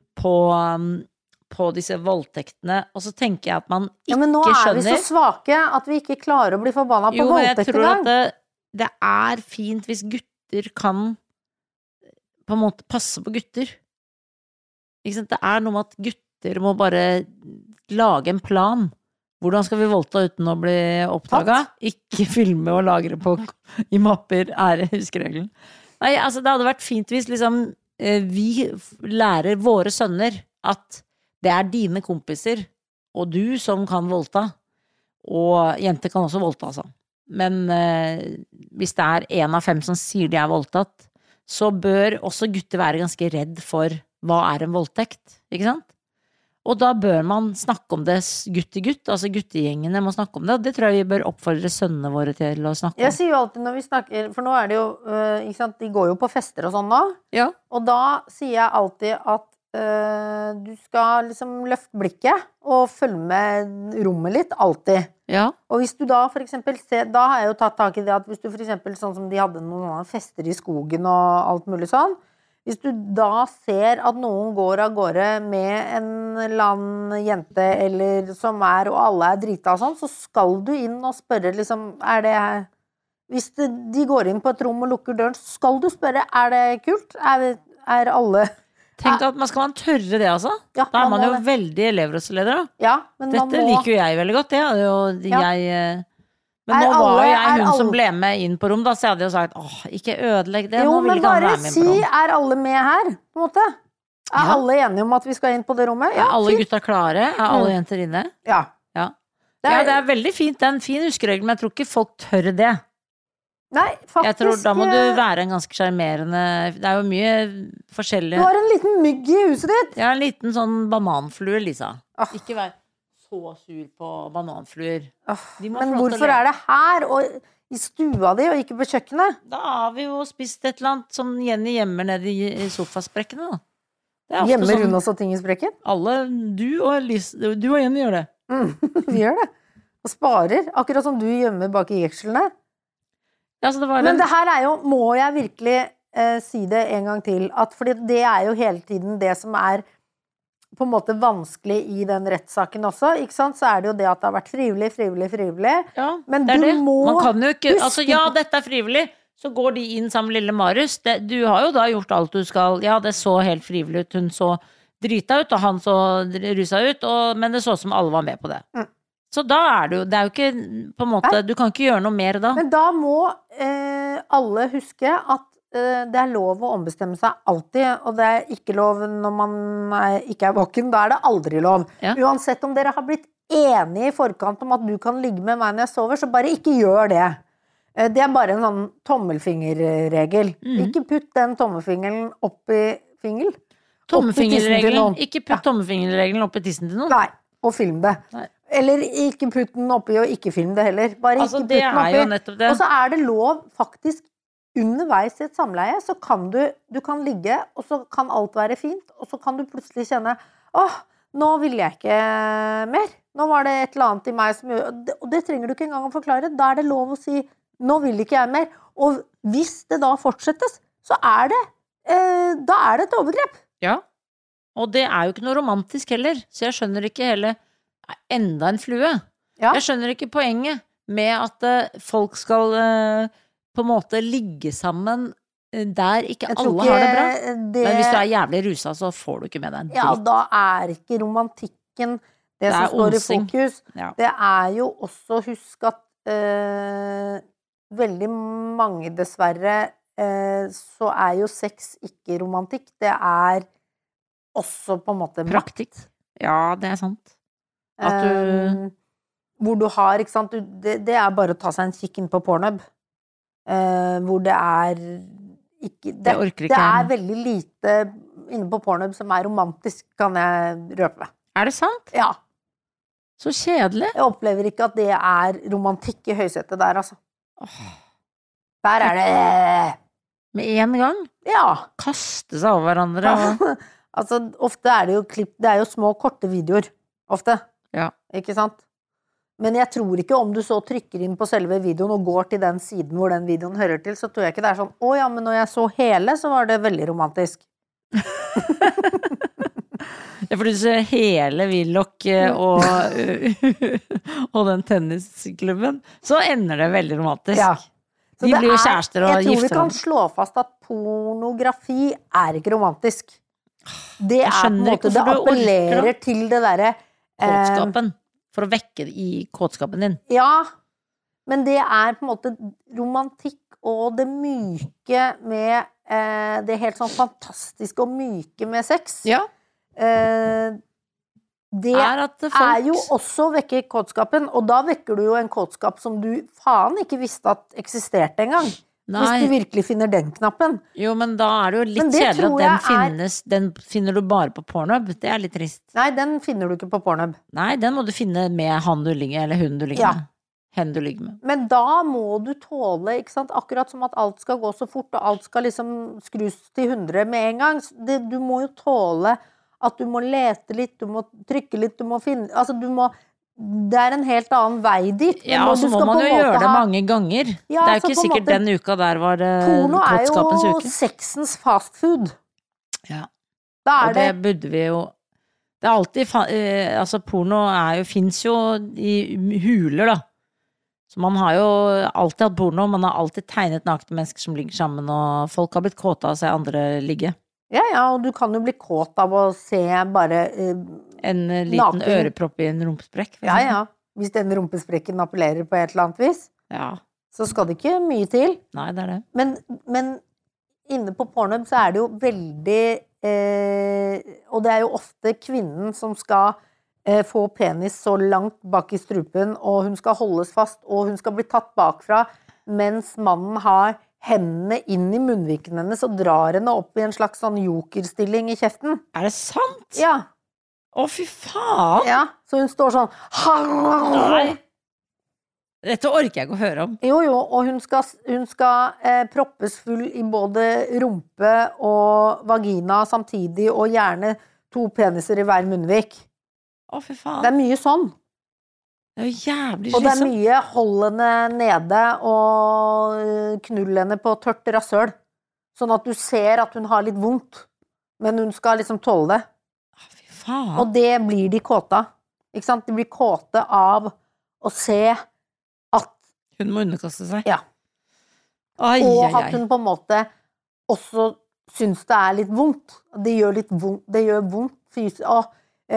på disse voldtektene, og så tenker jeg at man ikke skjønner. Men nå er vi så svake at vi ikke klarer å bli forbanna på voldtekt. Jo, jeg tror at det er fint hvis gutter kan på en måte passe på gutter. Ikke sant? Det er noe med at gutter må bare lage en plan. Hvordan skal vi voldta uten å bli oppdaget? Ikke filme og lagre i mapper, huskeregelen. Nei, altså det hadde vært fint hvis liksom vi lærer våre sønner at det er dine kompiser, og du som kan voldta. Og jenter kan også voldta, altså. Men hvis det er 1 av 5 som sier de er voldtatt, så bør også gutter være ganske redd for hva er en voldtekt, ikke sant? Og da bør man snakke om det gutt til gutt, altså guttegjengene må snakke om det, og det tror jeg vi bør oppfordre sønnene våre til å snakke om. Jeg sier jo alltid når vi snakker, for nå er det jo, ikke sant, de går jo på fester og sånn nå, ja. Og da sier jeg alltid at du skal liksom løfte blikket og følge med rommet litt, alltid. Ja. Og hvis du da for eksempel ser, da har jeg jo tatt tak i det at hvis du for eksempel sånn som de hadde noen fester i skogen og alt mulig sånn, hvis du da ser at noen går av gårde med en eller annen jente eller som og alle drita og sånn, så skal du inn og spørre liksom, hvis de går inn på et rom og lukker døren, så skal du spørre, det kult? Alle... Tenk at man skal tørre det, altså. Ja, da er man jo veldig elevrådsleder, da. Ja, men dette liker jo jeg veldig godt, det. Men nå var jo jeg hun som ble med inn på rom, da, så jeg hadde jo sagt, ikke ødelegg det. Jo, men bare si, alle med her, på en måte? Alle enige om at vi skal inn på det rommet? Ja, alle gutta klare? Alle jenter inne? Ja. Det er veldig fint, det er en fin huskeregel, men jeg tror ikke folk tør det. Nei, faktisk. Jeg tror da må du være en ganske sjarmerende. Det er jo mye forskjellig. Du har en liten mygg i huset ditt. Ja, en liten sånn bananflue, Lisa. Ikke vær så sur på bananfluer. Men hvorfor det her og i stua di og ikke på kjøkkenet? Da har vi jo spist et eller annet som Jenny gjemmer nede i sofasprekkene, da. Gjemmer hun også ting i sprekken? Alle, du og Jenny gjør det. Vi gjør det. Og sparer, akkurat som du gjemmer bak i jekslene. Ja, men det her jo, må jeg virkelig si det en gang til, at fordi det jo hele tiden det som på en måte vanskelig i den rettssaken også, ikke sant? Så det jo det at det har vært frivillig. Ja, men du må man kan jo ikke, altså ja, dette frivillig, så går de inn sammen med lille Marius. Du har jo da gjort alt du skal, ja, det så helt frivillig ut, hun så drita ut, og han så rusa ut, men det så som alle var med på det. Så da det jo ikke, på en måte, du kan ikke gjøre noe mer da. Men da må alle huske at det lov å ombestemme seg alltid, og det ikke lov når man ikke våken, da det aldri lov. Ja. Uansett om dere har blitt enige i forkant om at du kan ligge med meg når jeg sover, så bare ikke gjør det. Det bare en sånn tommelfingerregel. Ikke putt den tommelfingeren opp i fingel. Tommelfingerregelen, ikke putt tommelfingerregelen opp i tissen til noen. Nei, og film det. Nei. Eller ikke putt den oppi og ikke film det heller. Bare ikke putt den oppi. Jo nettopp det. Og så det lov faktisk underveis i et samleie, så kan du kan ligge, og så kan alt være fint, og så kan du plutselig kjenne, nå vil jeg ikke mer. Nå var det et eller annet i meg som gjør, og det trenger du ikke engang å forklare. Da det lov å si, nå vil ikke jeg mer. Og hvis det da fortsettes, så da det et overgrep. Ja, og det jo ikke noe romantisk heller, så jeg skjønner ikke enda en flue. Ja. Jeg skjønner ikke poenget med at folk skal på en måte ligge sammen der ikke alle har det bra. Men hvis du jævlig rusa, så får du ikke med deg en dritt. Ja, da ikke romantikken det som står i fokus. Ja. Det jo også, husk at veldig mange dessverre, så jo sex ikke romantikk. Det også på en måte praktikk. Ja, det sant. At du... hvor du har, ikke sant, det bare å ta seg en kikk inn på Pornhub. Hvor det ikke... Det veldig lite inne på Pornhub som romantisk, kan jeg røpe. Det sant? Ja. Så kjedelig. Jeg opplever ikke at det romantikk i høysetet der, altså. Der det... Med en gang? Ja. Kaste seg over hverandre. Og... altså, ofte det jo klipp, det jo små, korte videoer. Ofte. Ja. Ikke sant? Men jeg tror ikke om du så trykker inn på selve videoen og går til den siden hvor den videoen hører til, så tror jeg ikke det sånn, ja, men når jeg så hele, så var det veldig romantisk. Ja, for du ser hele Willoch og den tennisklubben, så ender det veldig romantisk. Ja. De blir jo kjærester og gifter. Jeg tror vi kan slå fast at pornografi ikke romantisk. Det på en måte, det appellerer til det derre kåtskapen, for å vekke i kåtskapen din. Ja, men det på en måte romantikk og det myke med det helt sånn fantastiske og myke med sex. Ja. Det jo også vekke kåtskapen, og da vekker du jo en kåtskap som du faen ikke visste at eksisterte engang. Nei. Hvis du virkelig finner den knappen. Jo, men da det jo litt kjedelig at den finner du bare på Pornhub. Det litt trist. Nei, den finner du ikke på Pornhub. Nei, den må du finne med han du ligger, eller hun du ligger med. Hen du ligger med. Men da må du tåle, ikke sant? Akkurat som at alt skal gå så fort, og alt skal liksom skrus til 100 med en gang. Du må jo tåle at du må lete litt, du må trykke litt, du må finne, altså du må, det en helt annen vei dit. Ja, og så må man jo gjøre det mange ganger. Ja, det jo ikke sikkert den uka der var kåtskapens uke. Porno jo sexens fast food. Ja, og det burde vi jo, det alltid, altså porno finnes jo i huler da. Så man har jo alltid hatt porno, man har alltid tegnet nakne mennesker som ligger sammen, og folk har blitt kåta av å se andre ligge. Ja, og du kan jo bli kåt av å se bare en liten naken ørepropp i en rumpesprekk. Ja. Hvis den rumpesprekken appellerer på et eller annet vis, så skal det ikke mye til. Nei, det det. Men inne på Pornhub så det jo veldig og det jo ofte kvinnen som skal få penis så langt bak i strupen, og hun skal holdes fast, og hun skal bli tatt bakfra, mens mannen har hendene inn i munnviken hennes og drar henne opp i en slags sånn jokerstilling i kjeften. Det sant? Ja. Å, fy faen! Ja, så hun står sånn. Nei. Dette orker jeg ikke å høre om. Jo, og hun skal proppes full i både rumpe og vagina samtidig, og gjerne 2 peniser i hver munnvik. Å, fy faen. Det mye sånn. Det jo jævlig slitsomt. Og det mye hold henne nede og knull henne på tørt rasøl. Sånn at du ser at hun har litt vondt, men hun skal liksom tåle det. Å, fy faen. Og det blir de kåta. Ikke sant? De blir kåte av å se at hun må underkaste seg. Ja. Og at hun på en måte også syns det litt vondt. Det gjør litt vondt. Det gjør vondt fysisk.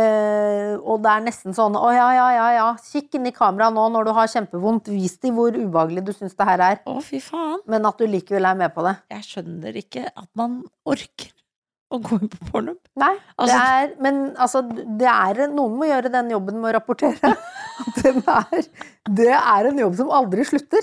Og det nesten sånn ja, kikk inn i kamera nå når du har kjempevondt, vis de hvor ubehagelig du synes det her Å, fy faen. Men at du likevel med på det. Jeg skjønner ikke at man orker å gå inn på Pornhub. Nei, men altså, noen må gjøre den jobben med å rapportere. Det en jobb som aldri slutter.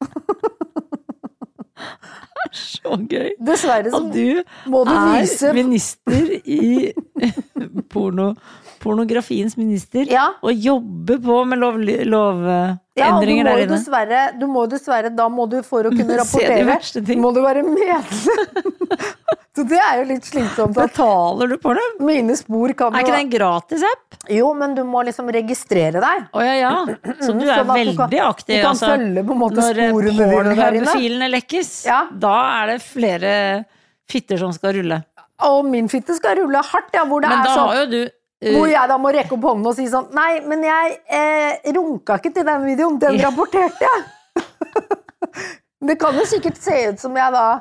Så gøy. Dessverre så må du vise minister i pornografiens minister og jobbe på med lovendringer der inne. Du må dessverre, da må du for å kunne rapportere, må du være medlem. Så det jo litt slitsomt. Betaler du Pornhub? Mine spor kan ikke det en gratis app? Jo, men du må liksom registrere deg. Ja. Så du veldig aktiv. Du kan følge på en måte sporene dine der inne. Når Pornhub-filene lekkes, da det flere fitter som skal rulle. Og min fitte skal rulle hardt, hvor det men da sånn, har jo du hvor jeg da må rekke opp hånden og si sånn, nei, men jeg runka ikke til den videoen, den rapporterte jeg. Det kan jo sikkert se ut som jeg da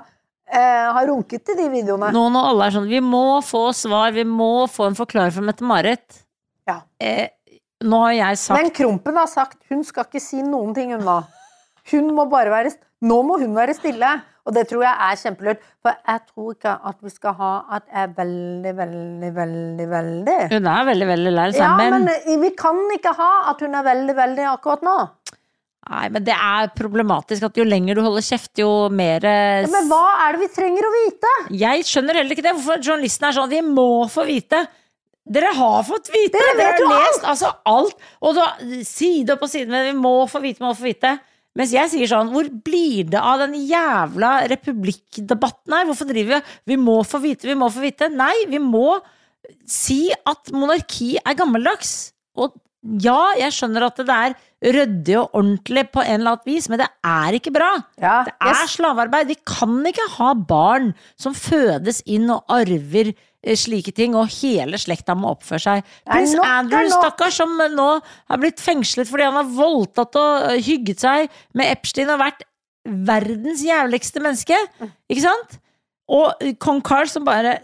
har runket i de videoene. Nå når alle sånn, vi må få svar, vi må få en forklaring fra Mette-Marit. Ja. Nå har jeg sagt... Men Krompen har sagt, hun skal ikke si noen ting unna. Hun må bare nå må hun være stille. Og det tror jeg kjempelurt. For jeg tror ikke at vi skal ha at jeg veldig, veldig, veldig, veldig. Hun veldig, veldig lær seg, ja, men vi kan ikke ha at hun veldig, veldig akkurat nå. Nei, men det problematisk at jo lenger du holder kjeft, jo mer... Ja, men hva det vi trenger å vite? Jeg skjønner heller ikke det. Hvorfor journalisten sånn, vi må få vite. Dere har fått vite. Dere har lest altså alt. Og da, side på side, men vi må få vite. Mens jeg sier sånn, hvor blir det av den jævla republikkdebatten her? Hvorfor driver vi må få vite? Nei, vi må si at monarki gammeldags. Og ja, jeg skjønner at det ryddig og ordentlig på en eller annen vis, men det ikke bra. Ja, det slavearbeid. Vi kan ikke ha barn som fødes inn og arver slike ting, og hele slekta må oppføre seg. Prins Andrew, stakkars, som nå har blitt fengslet fordi han har voldtatt og hygget seg med Epstein og vært verdens jævligste menneske. Ikke sant? Og kong Charles som bare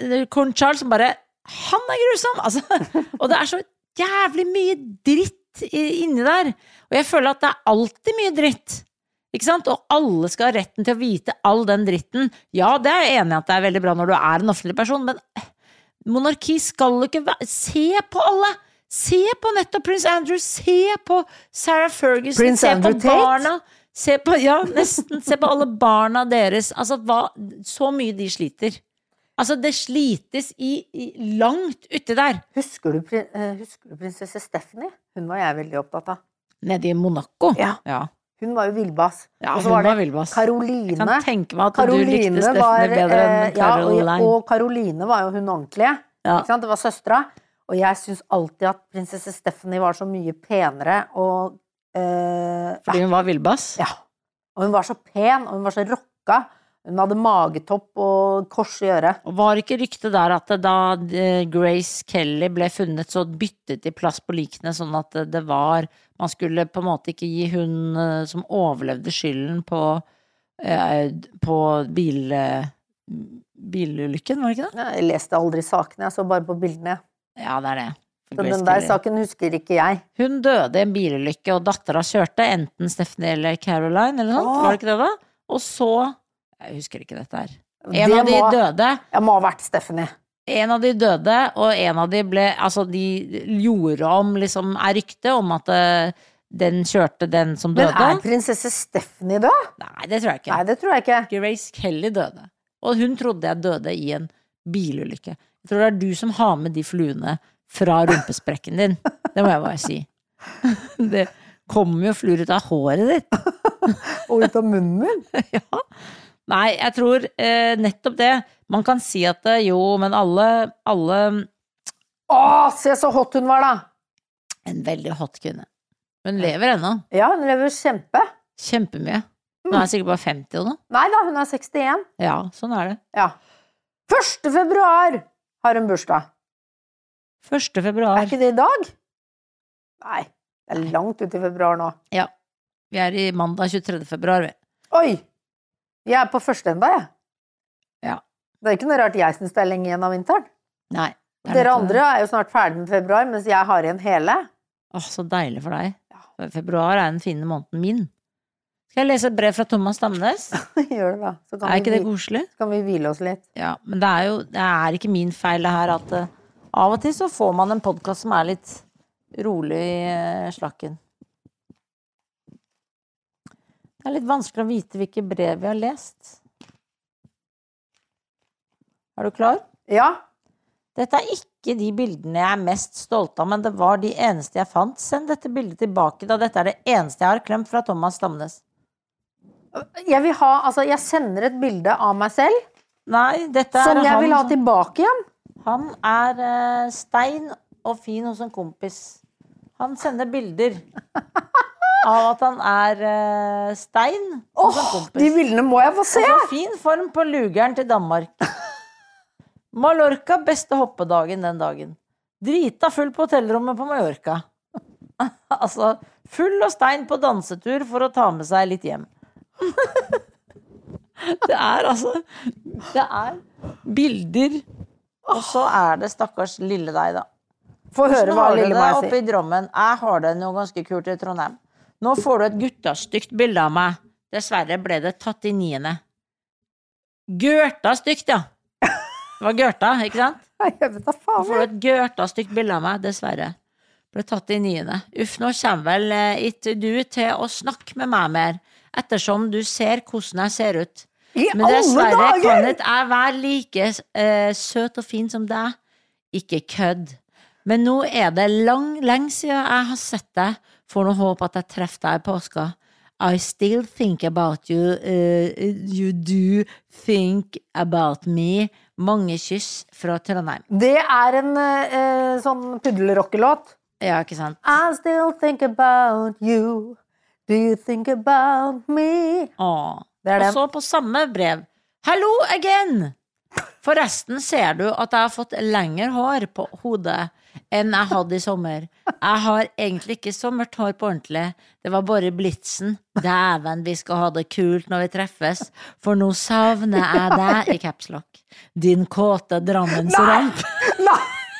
han grusom! Altså, og det så jævlig mye dritt inni der. Og jeg føler at det alltid mye dritt. Ikke sant? Og alle skal ha retten til å vite all den dritten. Ja, det jeg enig i at det veldig bra når du en offentlig person, men monarki skal ikke se på alle. Se på nettopp Prins Andrew, se på Sarah Ferguson, Prince se Andrew på barna. Se på alle barna deres. Altså, så mye de sliter. Altså, det slites i langt uti der. Husker du prinsesse Stephanie? Hun var jeg veldig opptatt av. Nede i Monaco? Ja. Hun var jo vildbass. Ja, og så var det Caroline. Jeg kan tenke meg at du likte Stephanie bedre enn Caroline. Ja, og Caroline var jo hun ordentlige. Ja. Ikke sant? Det var søstra. Og jeg synes alltid at prinsesse Stephanie var så mye penere. Og, fordi hun var vildbass? Ja. Og hun var så pen, og hun var så rocka. Hun hadde magetopp og kors i øret. Og var ikke ryktet der at da Grace Kelly ble funnet, så byttet de plass på likene, sånn at det var man skulle på en måte ikke gi hun som overlevde skylden på bilulykken, var det ikke det? Jeg leste aldri sakene, jeg så bare på bildene. Ja, det det. Så den der saken husker ikke jeg. Hun døde i en bilulykke, og dattera kjørte enten Stephanie eller Caroline, eller noe sånt, var det ikke det da? Og så, jeg husker ikke dette her. En av de døde. Jeg må ha vært Stephanie. En av de døde, og en av de ble, altså de gjorde om, liksom, rykte om at den kjørte den som døde. Men prinsesse Stephanie død? Nei, det tror jeg ikke. Nei, det tror jeg ikke. Grace Kelly døde. Og hun trodde jeg døde i en bilulykke. Jeg tror det du som har med de fluene fra rumpesprekken din. Det må jeg bare si. Det kommer jo fluer ut av håret ditt. Og ut av munnen min. Ja. Nei, jeg tror nettopp det. Man kan si at jo, men alle se så hot hun var da! En veldig hot kvinne. Hun lever ennå. Ja, hun lever kjempemye. Nå jeg sikkert bare 50 og noe. Nei da, hun 61. Ja, sånn det. Ja. 1. februar har hun bursdag. 1. februar. Ikke det i dag? Nei, det langt ut i februar nå. Ja, vi i mandag 23. februar. Oi! Vi på første enda, jeg. Ja. Det ikke noe rart jeg synes det lenge igjen av vinteren. Nei. Dere andre jo snart ferdig med februar, mens jeg har igjen hele. Åh, så deilig for deg. Ja. Februar den fine måneden min. Skal jeg lese et brev fra Thomas Stamnes? Gjør det da. Så kan ikke det koselig? Så kan vi hvile oss litt. Ja, men det ikke min feil det her at av og til så får man en podcast som litt rolig i slakken. Det litt vanskelig å vite hvilke brev vi har lest. Er du klar? Ja. Dette ikke de bildene jeg mest stolt av, men det var de eneste jeg fant. Send dette bildet tilbake, da dette det eneste jeg har klemt fra Thomas Stamnes. Jeg sender et bilde av meg selv. Nei, dette som jeg vil ha tilbake igjen. Han stein og fin hos en kompis. Han sender bilder av at han stein hos en kompis. De bildene må jeg få se! Og så fin form på lugeren til Danmark. Mallorca, beste hoppedagen den dagen. Drita full på hotellrommet på Mallorca. Altså, full og stein på dansetur for å ta med seg litt hjem. Det altså Det bilder, og så det stakkars lille deg da. Få høre hva lille meg sier. Oppe I Drammen, jeg har det noe ganske kult I Trondheim. Nå får du et guttastygt bilde av meg. Dessverre ble det tatt I 9. Gørta stygt, ja. Det var Gørta, ikke sant? Jeg vet da faen. Nå får du et Gørta stygt bilde av meg, dessverre. Ble tatt I 9. Uff, nå kommer vel ikke du til å snakke med meg mer, ettersom du ser hvordan jeg ser ut. Men dessverre kan ikke jeg være like søt og fin som deg. Ikke kødd. Men nå det lenge siden jeg har sett deg, for nå håper at jeg treffer deg I påska. I still think about you. You do think about me. Mange kyss fra Trondheim. Det en sånn puddelrockelåt. Ja, ikke sant? I still think about you. Do you think about me? Åh. Det Og så på samme brev. Hello again! Forresten ser du at jeg har fått lengre hår på hodet enn jeg hadde I sommer. Jeg har egentlig ikke så mørkt hår på ordentlig. Det var bare blitsen. Dæven, vi skal ha det kult når vi treffes. For nå savner jeg deg I capslock. Din kåte Drammensramp. Nei!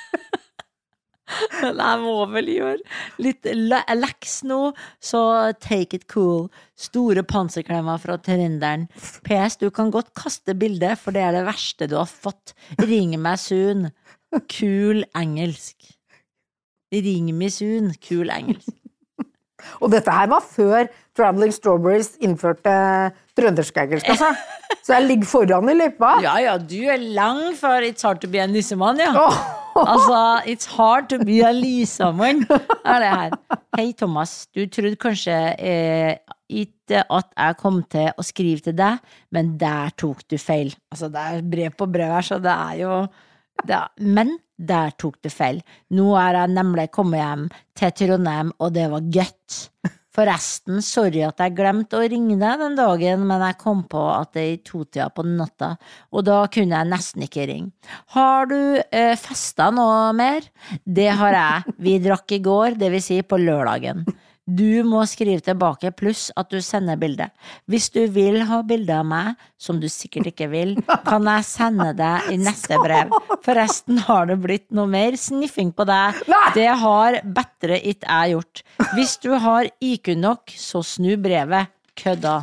Jeg må vel gjøre litt leks nå, så take it cool. Store panserklemmer fra trenderen. PS, du kan godt kaste bildet, for det det verste du har fått. Ring meg soon. Kul engelsk. Ring meg soon. Kul engelsk. Og dette her var før Traveling Strawberries innførte trøndersk-engelsk, altså. Så jeg ligger foran I løypa. Ja, du lang for It's hard to be a nissemann, ja. Altså, it's hard to be a Lisa-mann. Det her. Hei, Thomas. Du trodde kanskje ikke at jeg kom til å skrive til deg, men der tok du feil. Altså, det brev på brev her, så det jo... Men der tok du feil. Nå jeg nemlig kommet hjem til Trondheim, og det var gøtt. Forresten, sorry at jeg glemte å ringe deg den dagen, men jeg kom på at det I 2-tida på natta, og da kunne jeg nesten ikke ringe. Har du festet noe mer? Det har jeg. Vi drakk I går, det vil si på lørdagen. Du må skrive tilbake, pluss at du sender bildet. Hvis du vil ha bildet av meg, som du sikkert ikke vil, kan jeg sende deg I neste brev. Forresten har det blitt noe mer sniffing på deg. Det har bedre ikke jeg gjort. Hvis du har IQ nok, så snu brevet. Kødda.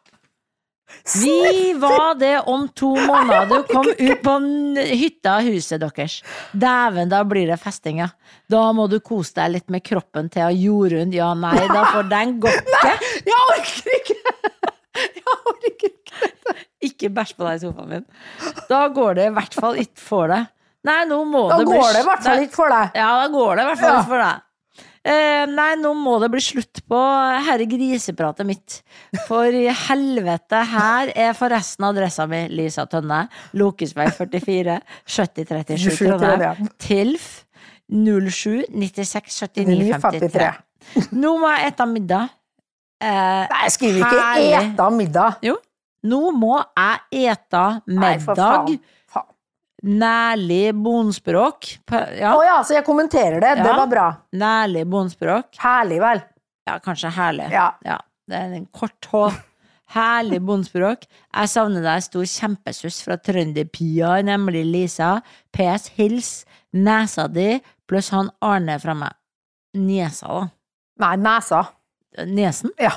Vi var det om 2 måneder. Du kom ut på hytta av huset deres. Dæven, da blir det festing, ja. Da må du kose deg litt med kroppen til Jorunn. Ja, nei, da får den gå ikke. Jeg orker ikke. Ikke bæsj på deg I sofaen min. Da går det I hvert fall ikke for deg. Nei, nå må da det bli... Da går det I hvert fall ikke for deg. Ja, da går det I hvert fall ikke for deg. Nei, nå må det bli slutt på herre grisepratet mitt. For I helvete, her forresten adressa mi, Lisa Tønne, Lokesvei 44, 7037 Trondheim, TILF 07 96 79 53. Nå må jeg ete middag. Nei, jeg skriver ikke ete middag. Jo, nå må jeg ete middag. Nærlig bonspråk. Ja. Åja, så jeg kommenterer det. Det var bra. Nærlig bonspråk. Herlig, vel? Ja, kanskje herlig. Ja. Det en kort H. Herlig bonspråk. Jeg savner deg stor kjempesus fra Trønderpia, nemlig Lisa. PS, hils, nesa di, pluss han Arne fra meg. Nesa, da. Nei, nesa. Nesen? Ja.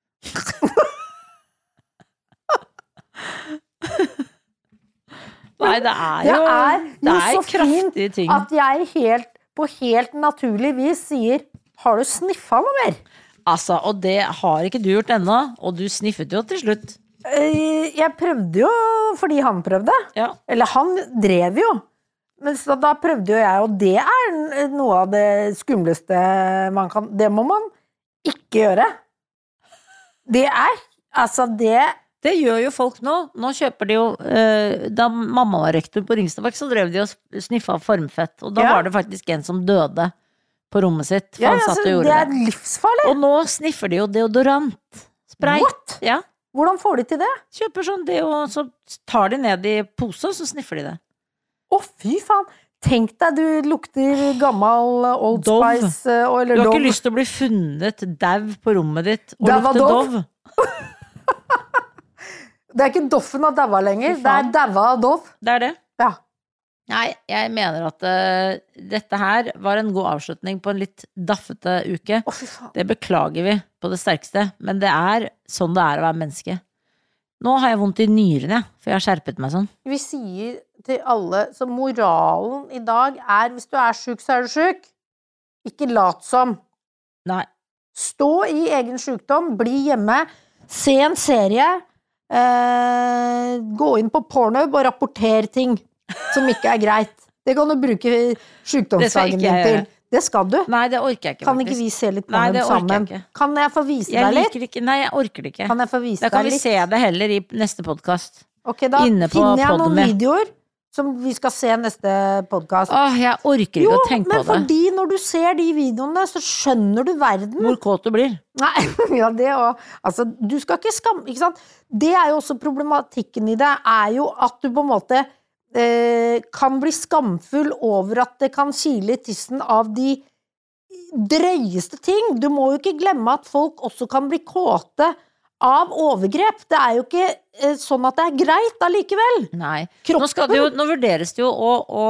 Nei, det jo så kraftige ting. At jeg på helt naturlig vis sier, har du sniffet noe mer? Altså, og det har ikke du gjort ennå, og du sniffet jo til slutt. Jeg prøvde jo fordi han prøvde. Ja. Eller han drev jo. Men så da prøvde jo jeg, og det noe av det skumleste man kan. Det må man ikke gjøre. Det Det gjør jo folk nå. Nå kjøper de jo da mamma var rektor på Ringstadvak, så drev de og sniffa formfett. Og da var det faktisk en som døde på rommet sitt. For han satt og gjorde det livsfarlig. Og nå sniffer de jo deodorant. Spray. What? Ja. Hvordan får de til det? Kjøper sånn det, og så tar de ned I pose, og så sniffer de det. Fy faen. Tenk deg, du lukter gammel Old Dove. Spice eller Du har Dove. ikke lyst til å bli funnet dev på rommet ditt og lukte Dove. Det ikke Doffen av daua lenger, det daua av Dov. Det det. Ja. Nei, jeg mener at dette her var en god avslutning på en litt daffete uke. Fy faen. Det beklager vi på det sterkeste, men det sånn det å være menneske. Nå har jeg vondt i nyrene, for jeg har skjerpet meg sånn. Vi sier til alle, så moralen i dag hvis du syk, så du syk. Ikke lat som. Nei. Stå i egen sykdom, bli hjemme, se en serie, gå inn på Pornhub og rapporter ting som ikke greit. Det kan du bruke sykdomsdagen din til. Det skal du. Nei, det orker jeg ikke. Kan ikke vi se litt Pornhub sammen? Kan jeg få vise deg litt? Nei, jeg orker det ikke. Kan jeg få vise deg litt? Da kan vi se det heller i neste podcast. Ok, da finner jeg noen videoer som vi skal se neste podcast. Jeg orker ikke å tenke på det. Men fordi når du ser de videoene, så skjønner du verden. Hvor kåt du blir. Nei, ja, det også. Altså, du skal ikke skamme, ikke sant? Det jo også problematikken i det, jo at du på en måte kan bli skamfull over at det kan kile i tissen av de drøyeste ting. Du må jo ikke glemme at folk også kan bli kåte av overgrep. Det jo ikke sånn at det greit allikevel. Nei. Nå vurderes det jo å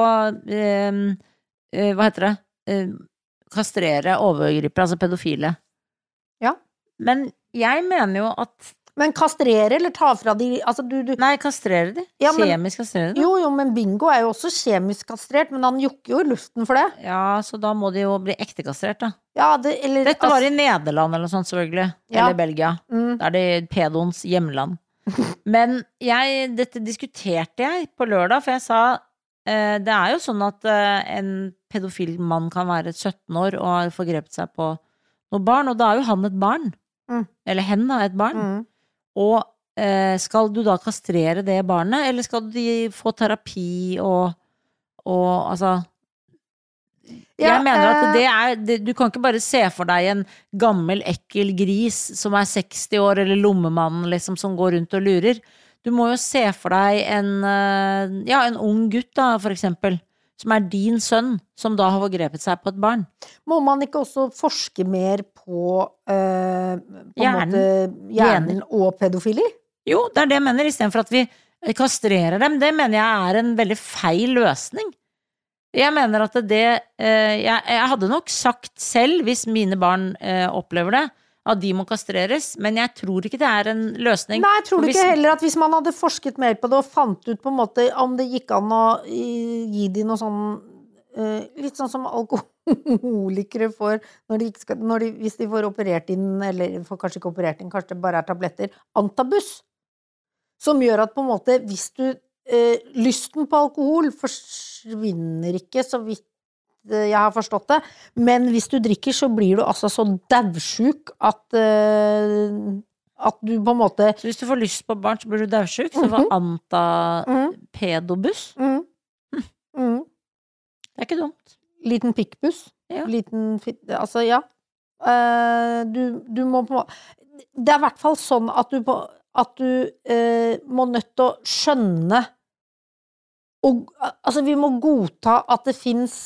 hva heter det? Kastrere overgripere, altså pedofile. Ja. Men jeg mener jo at Men kastrere eller ta fra de altså Nei, kastrere de. Ja, kjemisk kastrere de. Jo, men Bingo jo også kjemisk kastrert, men han jukker jo i luften for det. Ja, så da må de jo bli ekte kastrert, da. Ja, Dette var i Nederland eller noe sånt, selvfølgelig. Ja. Eller Belgia. Det det pedons hjemland. Men dette diskuterte jeg på lørdag, for jeg sa det jo sånn at en pedofil mann kan være 17 år og har forgrepet seg på noen barn, og da jo han et barn. Eller hen et barn. Og skal du da kastrere det barnet, eller skal de få terapi og altså jeg mener at du kan ikke bare se for deg en gammel, ekkel gris som 60 år, eller lommemannen liksom, som går rundt og lurer. Du må jo se for deg en ung gutt da, for eksempel, som din sønn, som da har forgrepet seg på et barn. Må man ikke også forske mer på hjernen og pedofili? Jo, det det jeg mener, i stedet for at vi kastrerer dem. Det mener jeg en veldig feil løsning. Jeg mener at jeg hadde nok sagt selv, hvis mine barn opplever det, at de må kastreres, men jeg tror ikke det en løsning. Nei, jeg tror ikke heller at hvis man hadde forsket mer på det og fant ut på en måte om det gikk an å gi de noe sånn litt sånn som alkoholikere får hvis de får operert inn, eller får kanskje ikke operert inn, kanskje det bare tabletter, antabus, som gjør at på en måte hvis du lysten på alkohol forsvinner ikke så vidt jeg har forstått det, men hvis du drikker så blir du altså så døvsjuk at du på en måte Så hvis du får lyst på barn så blir du døvsjuk, så får antapedobus Det ikke dumt. Liten pikkbuss. Ja. Altså, ja. Du må på det I hvert fall sånn at du må nødt til å skjønne altså vi må godta at det finnes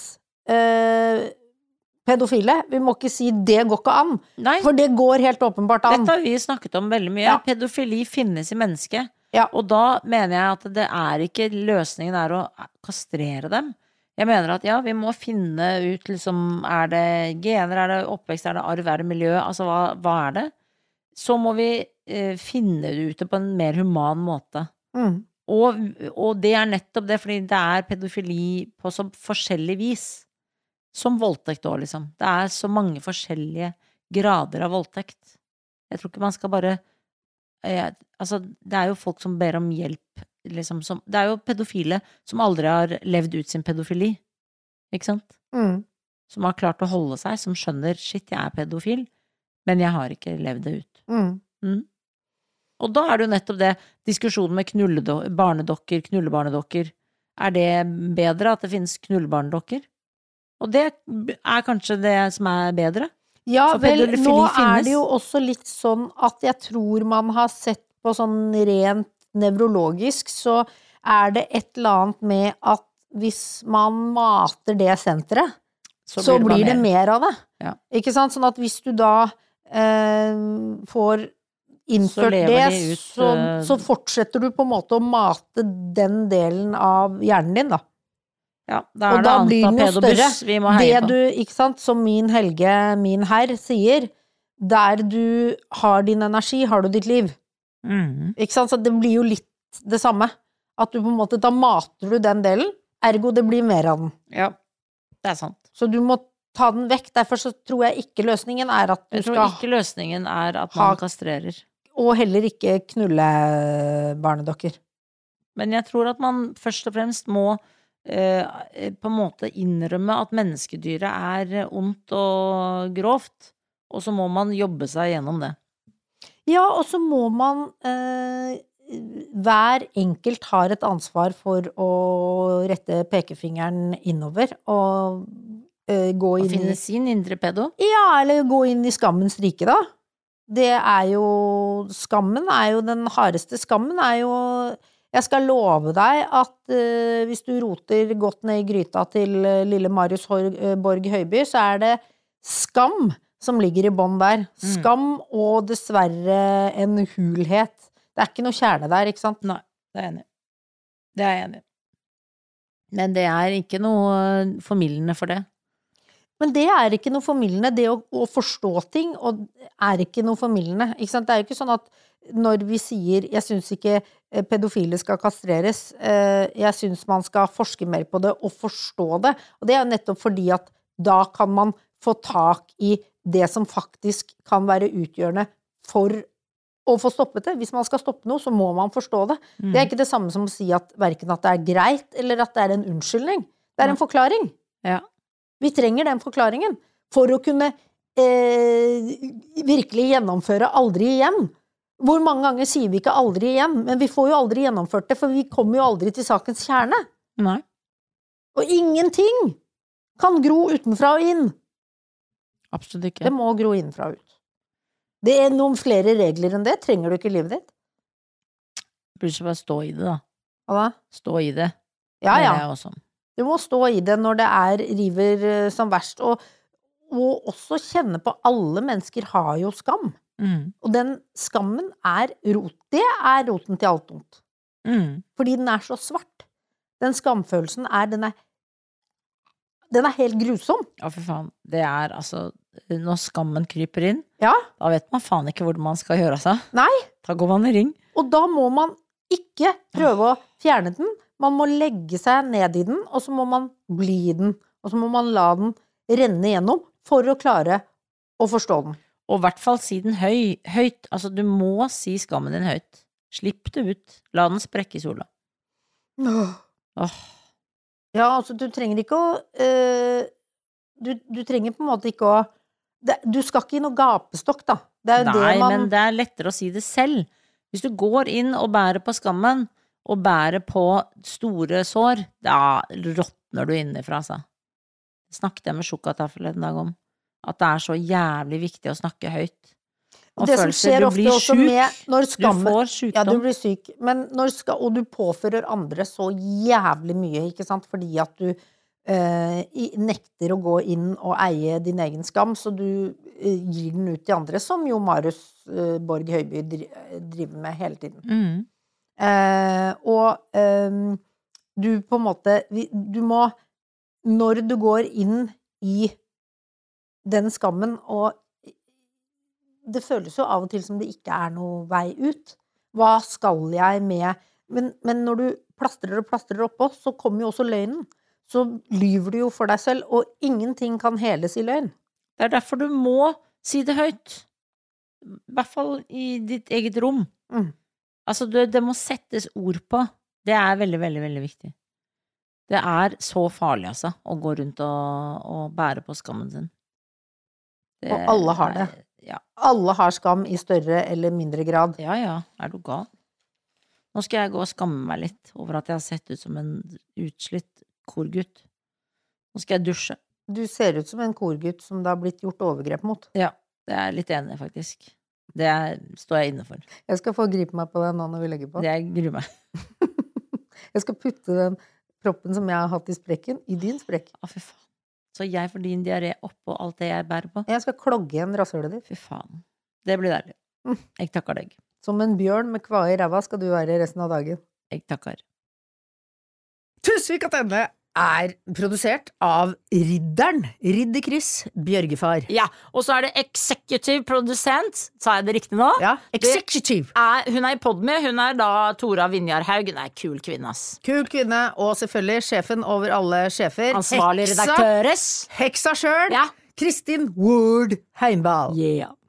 pedofile. Vi må ikke si det går ikke an. Nei. For det går helt åpenbart an. Dette har vi snakket om veldig mye. Ja. Pedofili finnes I mennesket. Ja. Og da mener jeg at det ikke løsningen å kastrere dem. Jeg mener at ja, vi må finne ut liksom, det gener, det oppvekst, det arv, det miljø, altså hva det? Så må vi finne det ut på en mer human måte. Og det nettopp det, fordi det pedofili på så forskjellig vis. Som voldtekt også, liksom. Det så mange forskjellige grader av voldtekt. Jeg tror ikke man skal bare altså, det jo folk som ber om hjelp liksom, det jo pedofile som aldri har levd ut sin pedofili. Ikke sant? Som har klart å holde seg, som skjønner shit, jeg pedofil, men jeg har ikke levd det ut. Og da det jo nettopp det diskusjonen med knullebarnedokker. Det bedre at det finnes knullebarnedokker? Og det kanskje det som bedre? Ja, vel, nå det jo også litt sånn at jeg tror man har sett på sånn rent nevrologisk, så det et eller annet med at hvis man mater det senteret, så blir det mer av det. Ja. Ikke sant? Sånn at hvis du da får innført det, så fortsetter du på en måte å mate den delen av hjernen din, da. Ja, da og da blir den jo større. Vi må heie på. Ikke sant, som min Helge, min herr, sier, der du har din energi, har du ditt liv. Ikke sant, så det blir jo litt det samme. At du på en måte, da mater du den delen, ergo det blir mer av den. Ja, det sant. Så du må ta den vekk, derfor så tror jeg ikke løsningen er at du skal... Jeg tror ikke løsningen er at man kastrerer. Og heller ikke knulle barnedokker. Men jeg tror at man først og fremst må på en måte innrømme at menneskedyret er ondt og grovt, og så må man jobbe seg gjennom det. Ja, og så må man hver enkelt har et ansvar for å rette pekefingeren innover og gå inn og finne sin indre pedo? Ja, eller gå inn i skammens rike, da. Det er jo skammen er jo den hardeste. Skammen er jo jeg skal love deg at hvis du roter godt ned i gryta til lille Marius Borg Høiby, så er det skam som ligger i bånd der. Skam og dessverre en hulhet. Det er ikke noe kjerne der, ikke sant? Nei, det er jeg enig. Det er jeg enig. Men det er ikke noe formildende for det. Men det er ikke noe formildende. Det å forstå ting er ikke noe formildende. Ikke sant? Det er jo ikke sånn at når vi sier jeg synes ikke pedofile skal kastreres, jeg synes man skal forske mer på det og forstå det. Og det er jo nettopp fordi at da kan man få tak i det som faktisk kan være utgjørende for å få stoppet det. Hvis man skal stoppe noe, så må man forstå det. Det er ikke det samme som å si at hverken at det er greit, eller at det er en unnskyldning. Det er en forklaring. Ja. Vi trenger den forklaringen for å kunne virkelig gjennomføre aldri igjen. Hvor mange ganger sier vi ikke aldri igjen, men vi får jo aldri gjennomført det, for vi kommer jo aldri til sakens kjerne. Nei. Og ingenting kan gro utenfra og inn. Absolutt ikke. Det må gro innenfra og ut. Det er noen flere regler enn det. Trenger du ikke i livet ditt? Burde ikke bare stå i det, da. Hva da? Stå i det. Ja, ja. Det er også. Du må stå i det når det river som verst. Og også kjenne på alle mennesker har jo skam. Og den skammen det er roten til alt ondt. Fordi den er så svart. Den skamfølelsen den er helt grusom. Ja, for faen. Det er altså, når skammen kryper inn, ja. Da vet man faen ikke hvor man skal gjøre seg. Nei. Da går man i ring. Og da må man ikke prøve å fjerne den. Man må legge seg ned i den, og så må man bli i den. Og så må man la den renne gjennom for å klare å forstå den. Og i hvert fall si den høyt. Altså, du må si skammen din høyt. Slipp det ut. La den sprekke i sola. Ja, altså, du trenger ikke å du trenger på en måte ikke å du skal ikke i noe gapestokk, da. Det er jo Nei, det men det er lettere å si det selv. Hvis du går inn og bærer på skammen, og bærer på store sår, da råtner du innifra, altså. Snakket jeg med Sjukata forleden dag om. At det er så jævlig viktig å snakke høyt. Og det som skjer ofte også med når skammen, du får sykdom. Ja, du blir syk. Men og du påfører andre så jævlig mye, ikke sant? Fordi at du nekter å gå inn og eie din egen skam, så du gir den ut til andre, som jo Marius Borg Høiby driver med hele tiden. Du på en måte du må, når du går inn i den skammen, og det føles jo av og til som det ikke er noe vei ut. Hva skal jeg med? Men når du plastrer og plastrer oppå, så kommer jo også løgnen. Så lyver du jo for deg selv, og ingenting kan heles i løgn. Det er derfor du må si det høyt. I hvert fall i ditt eget rom. Altså, det må settes ord på. Det er veldig, veldig, veldig viktig. Det er så farlig, altså, å gå rundt og bære på skammen sin. Og alle har det. Ja. Alle har skam i større eller mindre grad. Ja, ja. Er du gal? Nå skal jeg gå og skamme meg litt over at jeg har sett ut som en utslitt korgutt. Nå skal jeg dusje. Du ser ut som en korgutt som det har blitt gjort overgrep mot. Ja, det er jeg litt enig, faktisk. Det står jeg inne for. Jeg skal få gripe meg på det nå når vi legger på. Det gruer meg. Jeg skal putte den proppen som jeg har hatt i sprekken, i din sprekk. Fy faen. Så jeg får din diaré oppå alt det jeg bærer på. Jeg skal klogge igjen rasshølet ditt. Fy faen. Det blir deilig. Jeg takker deg. Som en bjørn med kvae I ræva skal du være resten av dagen. Jeg takker. Tusvik Attende produsert av Ridderen, Ridder Chris Bjørgefar. Ja, og så det executive produsent, sa jeg det riktig nå? Ja, executive. Hun I Podme, hun da Tora Vinjarhaug, hun kul kvinne, ass. Kul kvinne, og selvfølgelig sjefen over alle sjefer. Ansvarlig redaktøres. Heksa selv, Ja. Kristin Ward Heimball. Yeah.